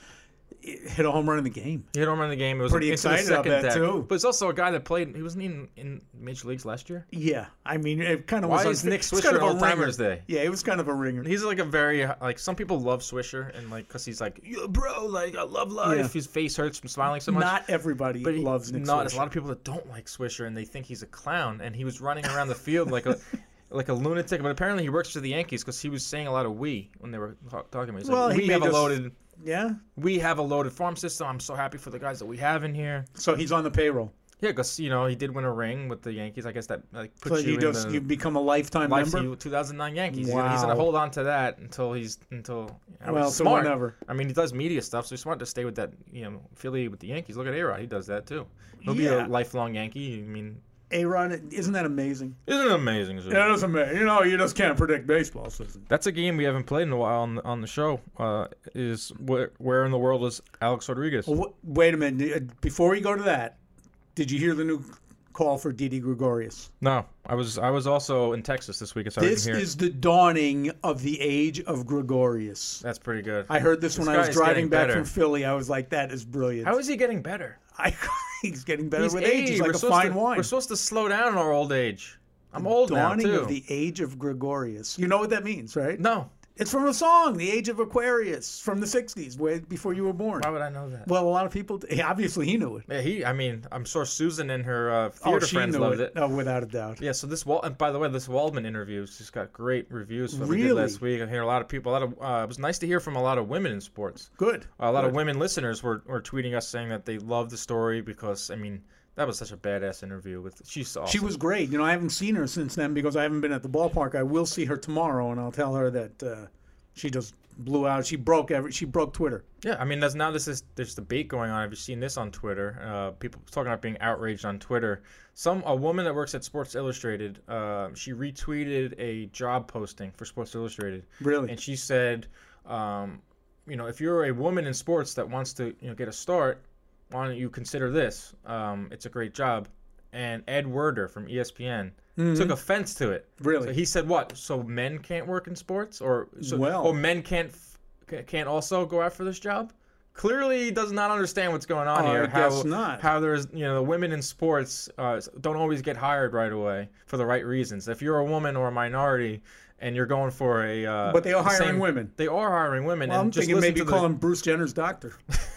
Speaker 2: Hit a home run in the game.
Speaker 1: He hit a home run in the game. It was
Speaker 2: Pretty
Speaker 1: into the
Speaker 2: excited about
Speaker 1: second
Speaker 2: that,
Speaker 1: deck.
Speaker 2: too.
Speaker 1: But it's also a guy that played. He wasn't even in Major Leagues last year.
Speaker 2: Yeah, I mean, it kind of
Speaker 1: Why
Speaker 2: was.
Speaker 1: is
Speaker 2: unfair.
Speaker 1: Nick
Speaker 2: It's
Speaker 1: Swisher
Speaker 2: kind of
Speaker 1: on
Speaker 2: a
Speaker 1: Old
Speaker 2: ringer.
Speaker 1: Timers Day?
Speaker 2: Yeah, it was kind of a ringer.
Speaker 1: He's like a very like some people love Swisher and like because he's like yo bro like I love life.
Speaker 2: Yeah.
Speaker 1: His face hurts from smiling so much.
Speaker 2: Not everybody
Speaker 1: but he,
Speaker 2: loves Nick
Speaker 1: no, there's
Speaker 2: Swisher.
Speaker 1: a lot of people that don't like Swisher and they think he's a clown and he was running around the field like a like a lunatic. But apparently he works for the Yankees because he was saying a lot of "we" when they were talk- talking about. He's
Speaker 2: Well,
Speaker 1: like,
Speaker 2: he
Speaker 1: we
Speaker 2: may
Speaker 1: have a
Speaker 2: just-
Speaker 1: loaded.
Speaker 2: Yeah,
Speaker 1: We have a loaded farm system. I'm so happy for the guys that we have in here.
Speaker 2: so he's on the payroll.
Speaker 1: Yeah, because you know he did win a ring with the Yankees. I guess that like
Speaker 2: So
Speaker 1: puts you
Speaker 2: you
Speaker 1: in
Speaker 2: just
Speaker 1: the
Speaker 2: you become a lifetime
Speaker 1: life
Speaker 2: member.
Speaker 1: two thousand nine Yankees. He's-
Speaker 2: Wow.
Speaker 1: He's gonna hold on to that until he's until. You know,
Speaker 2: Well,
Speaker 1: he's
Speaker 2: so
Speaker 1: smart.
Speaker 2: whenever.
Speaker 1: I mean, he does media stuff, so he's smart to stay with that. You know, affiliated with the Yankees. Look at A-Rod, he does that too. He'll be
Speaker 2: Yeah.
Speaker 1: a lifelong Yankee. I mean,
Speaker 2: A-Rod, isn't that amazing?
Speaker 1: isn't it amazing? Zoe?
Speaker 2: Yeah, that's amazing. You know, you just can't predict baseball season.
Speaker 1: That's a game we haven't played in a while on the, on the show. Uh, is where, where in the world is Alex Rodriguez?
Speaker 2: Well, wh- wait a minute. Before we go to that, did you hear the new call for Didi Gregorius?
Speaker 1: No, I was I was also in Texas this week, so I
Speaker 2: This
Speaker 1: didn't hear.
Speaker 2: is the dawning of the age of Gregorius.
Speaker 1: That's pretty good.
Speaker 2: I heard this,
Speaker 1: This
Speaker 2: when I was
Speaker 1: guy's
Speaker 2: driving
Speaker 1: getting
Speaker 2: back
Speaker 1: better.
Speaker 2: from Philly. I was like, that is brilliant.
Speaker 1: How is he getting better?
Speaker 2: I, he's getting better
Speaker 1: He's
Speaker 2: with age.
Speaker 1: eighty.
Speaker 2: He's
Speaker 1: We're
Speaker 2: like a
Speaker 1: supposed
Speaker 2: fine
Speaker 1: to,
Speaker 2: wine.
Speaker 1: We're supposed to slow down in our old age. I'm old now
Speaker 2: Dawning
Speaker 1: too.
Speaker 2: of the age of Gregorius. You know what that means, right?
Speaker 1: No,
Speaker 2: It's from a song, The Age of Aquarius, from the sixties, way before you were born.
Speaker 1: why would I know that?
Speaker 2: Well, a lot of people, yeah, obviously he knew it.
Speaker 1: Yeah, he. I mean, I'm sure Susan and her uh,
Speaker 2: Oh,
Speaker 1: theater
Speaker 2: she
Speaker 1: friends
Speaker 2: knew
Speaker 1: loved
Speaker 2: it.
Speaker 1: it.
Speaker 2: Oh, without a doubt.
Speaker 1: Yeah. So this Wal. And by the way, this Waldman interview has just got great reviews from we did
Speaker 2: Really?
Speaker 1: last week. I hear a lot of people. A lot of. Uh, it was nice to hear from a lot of women in sports.
Speaker 2: Good.
Speaker 1: A lot of
Speaker 2: Good.
Speaker 1: women listeners were, were tweeting us saying that they loved the story because I mean that was such a badass interview with. She's awesome.
Speaker 2: She was great. You know, I haven't seen her since then because I haven't been at the ballpark. I will see her tomorrow, and I'll tell her that uh, she just blew out. She broke every. She broke Twitter.
Speaker 1: Yeah, I mean, there's now this is there's debate going on. Have you seen this on Twitter? Uh, people talking about being outraged on Twitter. Some a woman that works at Sports Illustrated, uh, she retweeted a job posting for Sports Illustrated,
Speaker 2: Really.
Speaker 1: and she said, um, you know, if you're a woman in sports that wants to you know get a start, why don't you consider this? Um, it's a great job. And Ed Werder from E S P N took offense to it.
Speaker 2: Really?
Speaker 1: So he said, "What? So men can't work in sports, or so,
Speaker 2: Well-
Speaker 1: or men can't f- can't also go after this job?" Clearly, he does not understand what's going on
Speaker 2: Oh,
Speaker 1: here.
Speaker 2: I
Speaker 1: how,
Speaker 2: guess not.
Speaker 1: How there's you know the women in sports uh, don't always get hired right away for the right reasons. If you're a woman or a minority and you're going for a uh,
Speaker 2: But they are
Speaker 1: the
Speaker 2: hiring
Speaker 1: same-
Speaker 2: women.
Speaker 1: They are hiring women.
Speaker 2: Well,
Speaker 1: and
Speaker 2: I'm
Speaker 1: just
Speaker 2: thinking
Speaker 1: listen
Speaker 2: maybe
Speaker 1: to
Speaker 2: call
Speaker 1: the,
Speaker 2: him Bruce Jenner's doctor.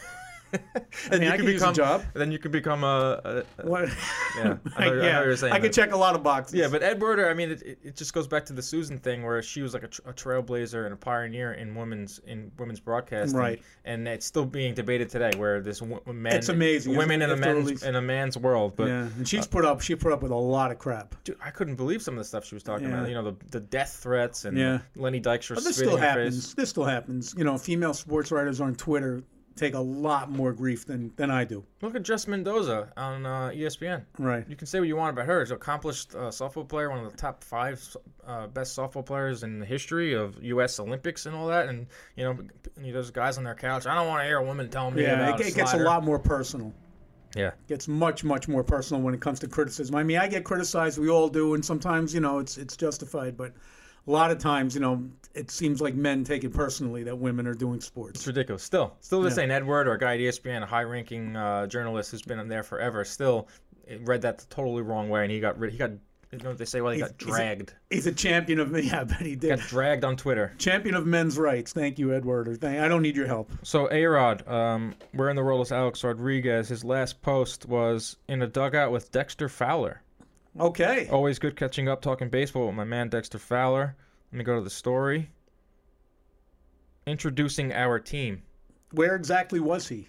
Speaker 1: I
Speaker 2: mean, I could use a job.
Speaker 1: Then you could become a, a, a
Speaker 2: What?
Speaker 1: yeah. I know, I know
Speaker 2: yeah,
Speaker 1: you were saying
Speaker 2: I could
Speaker 1: that.
Speaker 2: check a lot of boxes.
Speaker 1: Yeah, but Ed Werder, I mean, it, it, it just goes back to the Susan thing, where she was like a, tr- a trailblazer and a pioneer in women's in women's broadcasting,
Speaker 2: Right.
Speaker 1: And it's still being debated today, where this w- men,
Speaker 2: It's amazing,
Speaker 1: women in
Speaker 2: isn't
Speaker 1: a
Speaker 2: it? After all
Speaker 1: men's
Speaker 2: these-
Speaker 1: in a man's world. But
Speaker 2: yeah, and she's put up. She put up with a lot of crap.
Speaker 1: dude, I couldn't believe some of the stuff she was talking
Speaker 2: Yeah.
Speaker 1: about. You know, the the death threats and
Speaker 2: Yeah.
Speaker 1: Lenny Dykstra
Speaker 2: But this
Speaker 1: spitting
Speaker 2: still
Speaker 1: in her
Speaker 2: happens.
Speaker 1: face.
Speaker 2: This still happens. You know, female sports writers on Twitter take a lot more grief than than I do.
Speaker 1: Look at Jess Mendoza on uh, E S P N.
Speaker 2: Right.
Speaker 1: You can say what you want about her. She's an accomplished uh, softball player, one of the top five uh, best softball players in the history of U S Olympics and all that. And, you know, you know, those guys on their couch, I don't want to hear a woman tell me
Speaker 2: Yeah,
Speaker 1: about
Speaker 2: it, it gets a
Speaker 1: slider."
Speaker 2: lot more personal.
Speaker 1: Yeah.
Speaker 2: Gets much much more personal when it comes to criticism. I mean, I get criticized. We all do, and sometimes you know it's it's justified. But a lot of times, you know, it seems like men take it personally that women are doing
Speaker 1: It's
Speaker 2: sports.
Speaker 1: ridiculous. Still, still this
Speaker 2: Yeah.
Speaker 1: ain't Edward or a guy at E S P N, a high-ranking uh, journalist who's been in there forever. Still, it read that the totally wrong way, and he got rid. He got, you know what they say? Well, he
Speaker 2: He's-
Speaker 1: got
Speaker 2: he's a-
Speaker 1: dragged.
Speaker 2: He's a champion of yeah, I bet he
Speaker 1: He
Speaker 2: did.
Speaker 1: got dragged on Twitter.
Speaker 2: Champion of men's rights. Thank you, Edward. Thank, I don't need your help.
Speaker 1: So A-Rod, um, where in the world is Alex Rodriguez? His last post was in a dugout with Dexter Fowler.
Speaker 2: Okay.
Speaker 1: Always good catching up, talking baseball with my man Dexter Fowler. Let me go to the story. Introducing our team.
Speaker 2: Where exactly was he?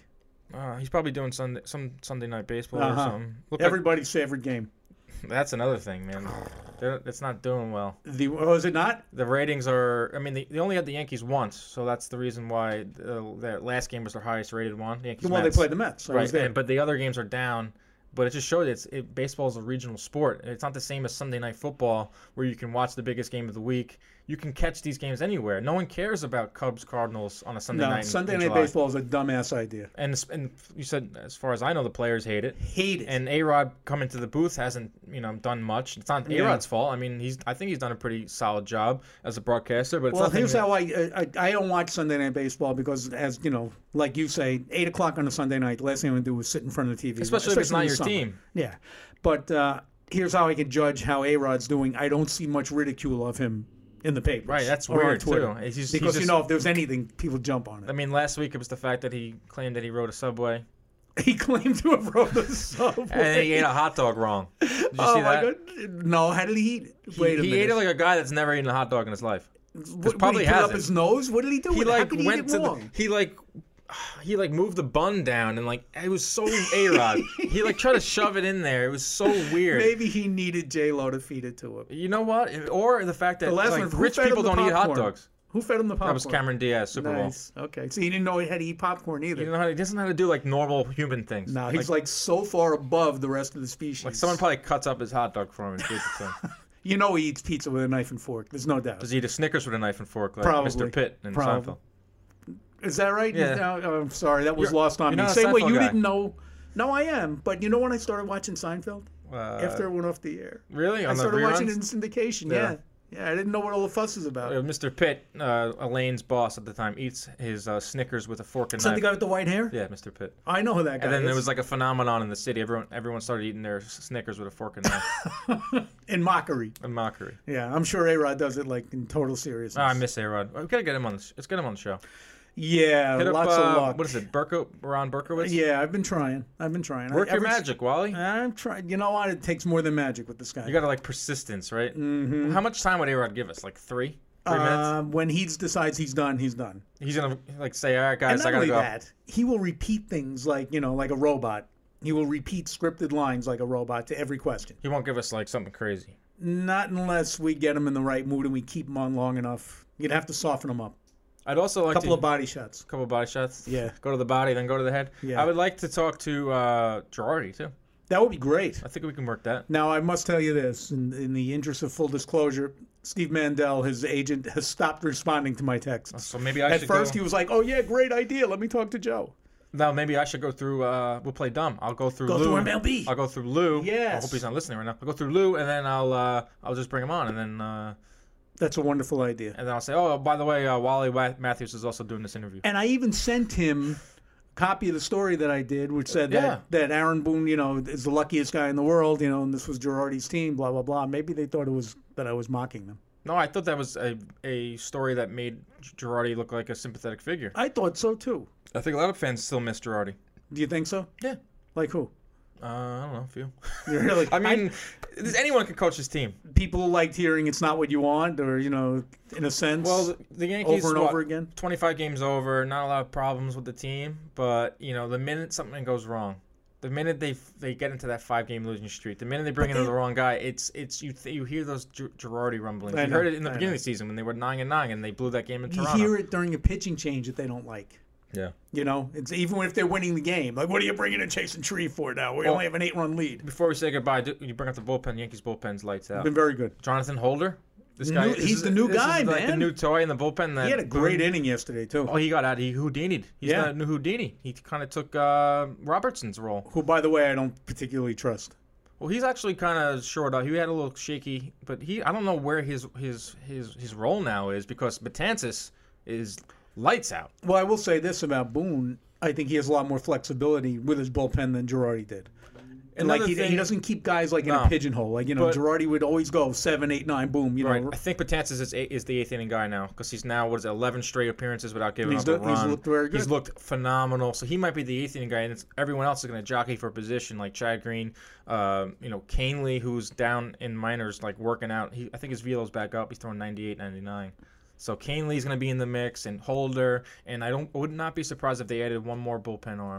Speaker 1: Uh, he's probably doing Sunday, some Sunday night baseball or
Speaker 2: Uh-huh.
Speaker 1: something. Look like-
Speaker 2: Everybody's favorite game.
Speaker 1: that's another thing, man. They're, it's not doing well.
Speaker 2: The oh, is it not?
Speaker 1: The ratings are. I mean, they, they only had the Yankees once, so that's the reason why uh, their last game was their highest rated one. The Yankees.
Speaker 2: Well, they
Speaker 1: Mets.
Speaker 2: played the Mets. So I was
Speaker 1: Right,
Speaker 2: there.
Speaker 1: and, but the other games are down. But it just showed it's it, baseball is a regional sport. It's not the same as Sunday Night Football, where you can watch the biggest game of the week. You can catch these games anywhere. No one cares about Cubs Cardinals on a Sunday
Speaker 2: no,
Speaker 1: night. in-
Speaker 2: Sunday
Speaker 1: in
Speaker 2: Night
Speaker 1: July.
Speaker 2: Baseball is a dumbass idea.
Speaker 1: And s- and you said, as far as I know, the players hate it.
Speaker 2: Hate it.
Speaker 1: And A-Rod coming to the booth hasn't, you know, done much. It's not
Speaker 2: Yeah.
Speaker 1: A-Rod's fault. I mean, he's I think he's done a pretty solid job as a broadcaster. But it's
Speaker 2: Well,
Speaker 1: nothing
Speaker 2: here's
Speaker 1: that-
Speaker 2: how I, I I don't watch Sunday Night Baseball because, as you know, like you say, eight o'clock on a Sunday night, the last thing I'm gonna do is sit in front of the T V.
Speaker 1: Especially if it's not
Speaker 2: in the
Speaker 1: your
Speaker 2: summer.
Speaker 1: team.
Speaker 2: Yeah, but uh, here's how I can judge how A Rod's doing. I don't see much ridicule of him in the papers.
Speaker 1: Right, that's
Speaker 2: or on
Speaker 1: weird,
Speaker 2: Twitter.
Speaker 1: too. He's just-
Speaker 2: because
Speaker 1: he's
Speaker 2: you
Speaker 1: just-
Speaker 2: know, if there's anything, people jump on it.
Speaker 1: I mean, last week it was the fact that he claimed that he rode a subway
Speaker 2: He claimed to have rode the subway.
Speaker 1: and he ate a hot dog wrong. Did you
Speaker 2: oh
Speaker 1: see
Speaker 2: my
Speaker 1: that?
Speaker 2: god! No, how did he eat? it?
Speaker 1: He,
Speaker 2: Wait a
Speaker 1: he
Speaker 2: minute.
Speaker 1: ate it like a guy that's never eaten a hot dog in his life.
Speaker 2: what, what,
Speaker 1: probably
Speaker 2: he put it up
Speaker 1: hasn't.
Speaker 2: his nose. What did he do?
Speaker 1: He
Speaker 2: with it? How
Speaker 1: like
Speaker 2: could he
Speaker 1: went
Speaker 2: eat
Speaker 1: to
Speaker 2: it
Speaker 1: the,
Speaker 2: wrong?
Speaker 1: he like he like moved the bun down and like it was so A-Rod. He like tried to shove it in there. It was so weird.
Speaker 2: Maybe he needed J Lo to feed it to him.
Speaker 1: You know what? Or the fact that
Speaker 2: The last
Speaker 1: like,
Speaker 2: one, who
Speaker 1: rich
Speaker 2: fed him
Speaker 1: people
Speaker 2: the
Speaker 1: don't eat hot
Speaker 2: popcorn?
Speaker 1: dogs.
Speaker 2: Who fed him the popcorn?
Speaker 1: That was Cameron Diaz, Super Bowl.
Speaker 2: Nice. Okay, so he didn't know he had to eat popcorn either.
Speaker 1: You know how he doesn't know how to do like normal human things.
Speaker 2: no, he's like, so far above the rest of the species.
Speaker 1: like someone probably cuts up his hot dog for him and gives it to him.
Speaker 2: you know he eats pizza with a knife and fork. There's no doubt.
Speaker 1: Does he eat a Snickers with a knife and fork like
Speaker 2: Probably.
Speaker 1: Mister Pitt in
Speaker 2: Probably.
Speaker 1: Seinfeld?
Speaker 2: Is that right?
Speaker 1: Yeah.
Speaker 2: No, oh, I'm sorry, that was
Speaker 1: You're-
Speaker 2: lost on
Speaker 1: you're
Speaker 2: me.
Speaker 1: not a
Speaker 2: Same way
Speaker 1: Seinfeld
Speaker 2: you
Speaker 1: guy.
Speaker 2: didn't know. No, I am. But you know when I started watching Seinfeld?
Speaker 1: Uh,
Speaker 2: After it went off the air.
Speaker 1: really?
Speaker 2: I
Speaker 1: On the
Speaker 2: started watching it in
Speaker 1: reruns?
Speaker 2: syndication.
Speaker 1: Yeah.
Speaker 2: Yeah. yeah. I didn't know what all the fuss was about.
Speaker 1: Uh, Mister Pitt, uh, Elaine's boss at the time, eats his uh, Snickers with a fork and
Speaker 2: Is that
Speaker 1: knife.
Speaker 2: the guy with the white hair?
Speaker 1: Yeah, Mister Pitt.
Speaker 2: I know who that guy
Speaker 1: And then
Speaker 2: is.
Speaker 1: there was like a phenomenon in the city. Everyone, everyone started eating their Snickers with a fork and knife.
Speaker 2: in mockery.
Speaker 1: A mockery.
Speaker 2: Yeah, I'm sure A-Rod does it like in total seriousness.
Speaker 1: Oh, I miss A-Rod. We gotta get him on. The sh- Let's get him on the show.
Speaker 2: Yeah,
Speaker 1: Hit up,
Speaker 2: lots
Speaker 1: uh,
Speaker 2: of luck.
Speaker 1: What is it? Berko, Ron Berkowitz.
Speaker 2: Yeah, I've been trying. I've been trying.
Speaker 1: Work
Speaker 2: I,
Speaker 1: your
Speaker 2: ever-
Speaker 1: magic, Wally.
Speaker 2: I'm trying. You know what? It takes more than magic with this guy.
Speaker 1: You gotta like persistence, right? Mm-hmm. How much time would A-Rod give us? Like three, three minutes.
Speaker 2: uh, when he decides he's done, he's done.
Speaker 1: He's gonna like say, "All right,
Speaker 2: And
Speaker 1: guys,
Speaker 2: not
Speaker 1: I gotta
Speaker 2: only
Speaker 1: go."
Speaker 2: that, he will repeat things like you know, like a robot. He will repeat scripted lines like a robot to every question.
Speaker 1: He won't give us like something crazy.
Speaker 2: Not unless we get him in the right mood and we keep him on long enough. You'd have to soften him up.
Speaker 1: I'd also like
Speaker 2: A couple
Speaker 1: to
Speaker 2: of body shots.
Speaker 1: couple of body shots.
Speaker 2: Yeah.
Speaker 1: Go to the body, then go to the head.
Speaker 2: Yeah.
Speaker 1: I would like to talk to uh, Girardi too.
Speaker 2: That would be great.
Speaker 1: I think we can work that.
Speaker 2: Now, I must tell you this, in, in the interest of full disclosure, Steve Mandel, his agent, has stopped responding to my texts.
Speaker 1: So maybe I
Speaker 2: At
Speaker 1: should
Speaker 2: first,
Speaker 1: go.
Speaker 2: he was like, "Oh yeah, great idea. Let me talk to Joe."
Speaker 1: No, maybe I should go through. Uh, we'll play dumb. I'll go through
Speaker 2: Go
Speaker 1: Lou.
Speaker 2: through M L B.
Speaker 1: I'll go through Lou. I
Speaker 2: Yes.
Speaker 1: hope he's not listening right now. I'll go through Lou, and then I'll uh, I'll just bring him on, and then uh,
Speaker 2: That's a wonderful idea.
Speaker 1: and then I'll say, oh, by the way, uh, Wally Wa- Matthews is also doing this interview.
Speaker 2: And I even sent him a copy of the story that I did, which said
Speaker 1: Yeah.
Speaker 2: that, that Aaron Boone, you know, is the luckiest guy in the world, you know, and this was Girardi's team, blah blah blah. Maybe they thought it was that I was mocking them.
Speaker 1: No, I thought that was a a story that made Girardi look like a sympathetic figure.
Speaker 2: I thought so too.
Speaker 1: I think a lot of fans still miss Girardi.
Speaker 2: Do you think so?
Speaker 1: Yeah.
Speaker 2: Like who?
Speaker 1: Uh, I don't know, a few.
Speaker 2: Really?
Speaker 1: I mean, does anyone can coach his team.
Speaker 2: People liked hearing it's not what you want, or you know, in a sense.
Speaker 1: Well, the, the Yankees
Speaker 2: over and
Speaker 1: what,
Speaker 2: over again.
Speaker 1: twenty-five games over, not a lot of problems with the team, but you know, the minute something goes wrong, the minute they they get into that five-game losing streak, the minute they bring
Speaker 2: But
Speaker 1: in
Speaker 2: they-
Speaker 1: the wrong guy, it's it's you th- you hear those Gir- Girardi rumblings.
Speaker 2: I
Speaker 1: You
Speaker 2: know,
Speaker 1: heard it in the
Speaker 2: I
Speaker 1: beginning
Speaker 2: know.
Speaker 1: of the season when they were nine and nine and they blew that game in
Speaker 2: You
Speaker 1: Toronto.
Speaker 2: hear it during a pitching change that they don't like.
Speaker 1: Yeah.
Speaker 2: You know, it's even if they're winning the game. Like, what are you bringing in Chasing Tree for now? We
Speaker 1: Well-
Speaker 2: only have an eight-run lead.
Speaker 1: Before we say goodbye, do, you bring up the bullpen. Yankees bullpen's lights out.
Speaker 2: Been very good.
Speaker 1: Jonathan Holder. This
Speaker 2: New-
Speaker 1: guy.
Speaker 2: he's
Speaker 1: this is-
Speaker 2: the new
Speaker 1: this is
Speaker 2: guy,
Speaker 1: like the
Speaker 2: man.
Speaker 1: new toy in the bullpen. That
Speaker 2: He had a great
Speaker 1: Boone-
Speaker 2: inning yesterday too.
Speaker 1: Oh, he got out. He Houdini'd. He's
Speaker 2: Yeah.
Speaker 1: the new Houdini. He kind of took uh, Robertson's role.
Speaker 2: Who, by the way, I don't particularly trust.
Speaker 1: Well, he's actually kind of short up. He had a little shaky, but he I don't know where his his his his role now is because Betances is lights out.
Speaker 2: Well, I will say this about Boone. I think he has a lot more flexibility with his bullpen than Girardi did. And like
Speaker 1: Another
Speaker 2: he,
Speaker 1: thing-
Speaker 2: he doesn't keep guys like in
Speaker 1: No.
Speaker 2: a pigeonhole. Like you know,
Speaker 1: But-
Speaker 2: Girardi would always go seven, eight, nine, boom. You know,
Speaker 1: Right. I think Betances is, eight, is the eighth inning guy now because he's now what is it, eleven straight appearances without giving
Speaker 2: He's
Speaker 1: up a
Speaker 2: do- he's
Speaker 1: run.
Speaker 2: looked very good.
Speaker 1: He's looked phenomenal. So he might be the eighth inning guy, and it's, everyone else is going to jockey for position like Chad Green, uh, you know, Canely, who's down in minors like working out. He, I think his velo's back up. He's throwing ninety-eight, ninety-nine. So Canely's going to be in the mix, and Holder, and I don't would not be surprised if they added one more bullpen arm.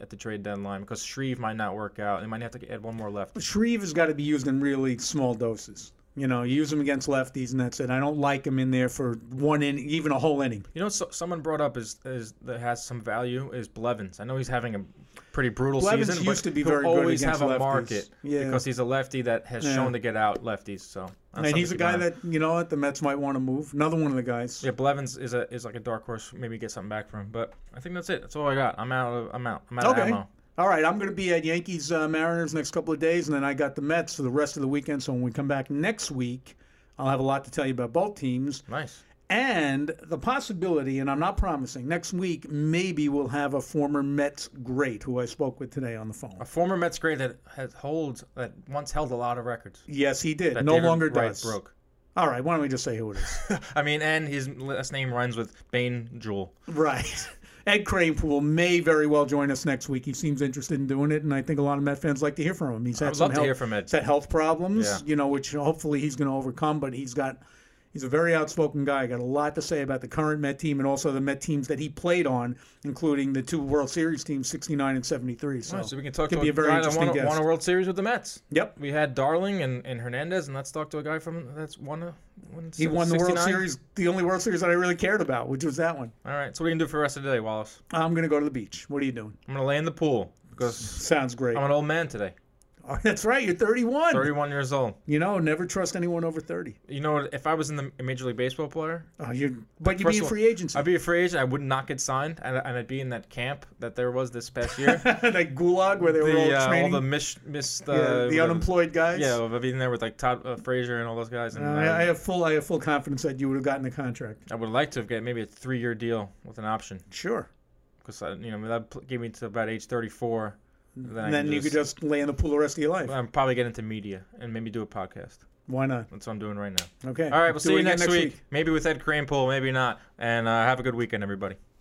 Speaker 1: at the trade deadline because Shreve might not work out. They might have to add one more left.
Speaker 2: Shreve has got to be used in really small doses. You know, you use him against lefties, and that's it. I don't like him in there for one inning, even a whole inning.
Speaker 1: You know, so, someone brought up is, is that has some value is Blevins. I know he's having a pretty brutal
Speaker 2: Blevins
Speaker 1: season,
Speaker 2: used
Speaker 1: but
Speaker 2: to be
Speaker 1: he'll
Speaker 2: very good
Speaker 1: always
Speaker 2: against
Speaker 1: have a
Speaker 2: lefties.
Speaker 1: market
Speaker 2: Yeah.
Speaker 1: because he's a lefty that has
Speaker 2: Yeah.
Speaker 1: shown to get out lefties. So that's
Speaker 2: And he's a
Speaker 1: something to keep
Speaker 2: guy
Speaker 1: an eye on.
Speaker 2: that, you know what, the Mets might want to move. Another one of the guys.
Speaker 1: Yeah, Blevins is a is like a dark horse. Maybe get something back from him. But I think that's it. That's all I got. I'm out. Of, I'm out. I'm out
Speaker 2: Okay.
Speaker 1: of ammo.
Speaker 2: All right, I'm going to be at Yankees uh, Mariners next couple of days, and then I got the Mets for the rest of the weekend. So when we come back next week, I'll have a lot to tell you about both teams.
Speaker 1: Nice.
Speaker 2: And the possibility, and I'm not promising, next week maybe we'll have a former Mets great who I spoke with today on the phone.
Speaker 1: A former Mets great that has holds that once held a lot of records.
Speaker 2: Yes, he did.
Speaker 1: That
Speaker 2: No
Speaker 1: David
Speaker 2: longer
Speaker 1: Wright
Speaker 2: does.
Speaker 1: broke.
Speaker 2: All right, why don't we just say who it is?
Speaker 1: I mean, and his last name rhymes with Bain Jewel.
Speaker 2: Right. Ed Kranepool may very well join us next week. He seems interested in doing it, and I think a lot of Met fans like to hear from him. He's had
Speaker 1: I would
Speaker 2: some
Speaker 1: love to
Speaker 2: health,
Speaker 1: hear from Ed.
Speaker 2: he's had health problems,
Speaker 1: Yeah.
Speaker 2: you know, which hopefully he's going to overcome. But he's got, he's a very outspoken guy. Got a lot to say about the current Met team and also the Met teams that he played on, including the two World Series teams, sixty-nine and seventy-three. So,
Speaker 1: Right, so we can talk
Speaker 2: could
Speaker 1: to
Speaker 2: be
Speaker 1: a,
Speaker 2: a very
Speaker 1: guy that
Speaker 2: interesting
Speaker 1: won a,
Speaker 2: guest.
Speaker 1: won a World Series with the Mets.
Speaker 2: Yep.
Speaker 1: We had Darling and, and Hernandez, and let's talk to a guy from that's won a. Won
Speaker 2: He won the World
Speaker 1: sixty-nine.
Speaker 2: Series, the only World Series that I really cared about, which was that one.
Speaker 1: All right, so what are you gonna do for the rest of the day, Wallace?
Speaker 2: I'm going to go to the beach. What are you doing?
Speaker 1: I'm gonna lay in the pool because
Speaker 2: Sounds great.
Speaker 1: I'm an old man today.
Speaker 2: Oh, that's right. You're thirty-one.
Speaker 1: thirty-one years old.
Speaker 2: You know, never trust anyone over thirty.
Speaker 1: You know what? If I was in the a Major League Baseball player,
Speaker 2: Oh, you but you'd
Speaker 1: First
Speaker 2: be in
Speaker 1: of all,
Speaker 2: free agency.
Speaker 1: I'd be a free agent. I would not get signed, and, and I'd be in that camp that there was this past year.
Speaker 2: Like Gulag, where they were all
Speaker 1: the, uh, all
Speaker 2: training.
Speaker 1: the miss, missed, uh,
Speaker 2: yeah, the
Speaker 1: whatever.
Speaker 2: unemployed guys.
Speaker 1: Yeah, of being there with like Todd uh, Frazier and all those guys. And
Speaker 2: Uh,
Speaker 1: uh,
Speaker 2: I, I have full, I have full confidence that you would have gotten the contract.
Speaker 1: I would like to have got maybe a three-year deal with an option
Speaker 2: Sure.
Speaker 1: because you know that pl- gave me to about age thirty-four. Then, I
Speaker 2: And then
Speaker 1: could
Speaker 2: you could just lay in the pool the rest of your life.
Speaker 1: I'm probably get into media and maybe do a podcast.
Speaker 2: Why not?
Speaker 1: That's what I'm doing right now.
Speaker 2: Okay.
Speaker 1: All right, we'll
Speaker 2: Do
Speaker 1: see
Speaker 2: it
Speaker 1: you
Speaker 2: again
Speaker 1: next week. Maybe with Ed Kranepool, maybe not. And uh, have a good weekend, everybody.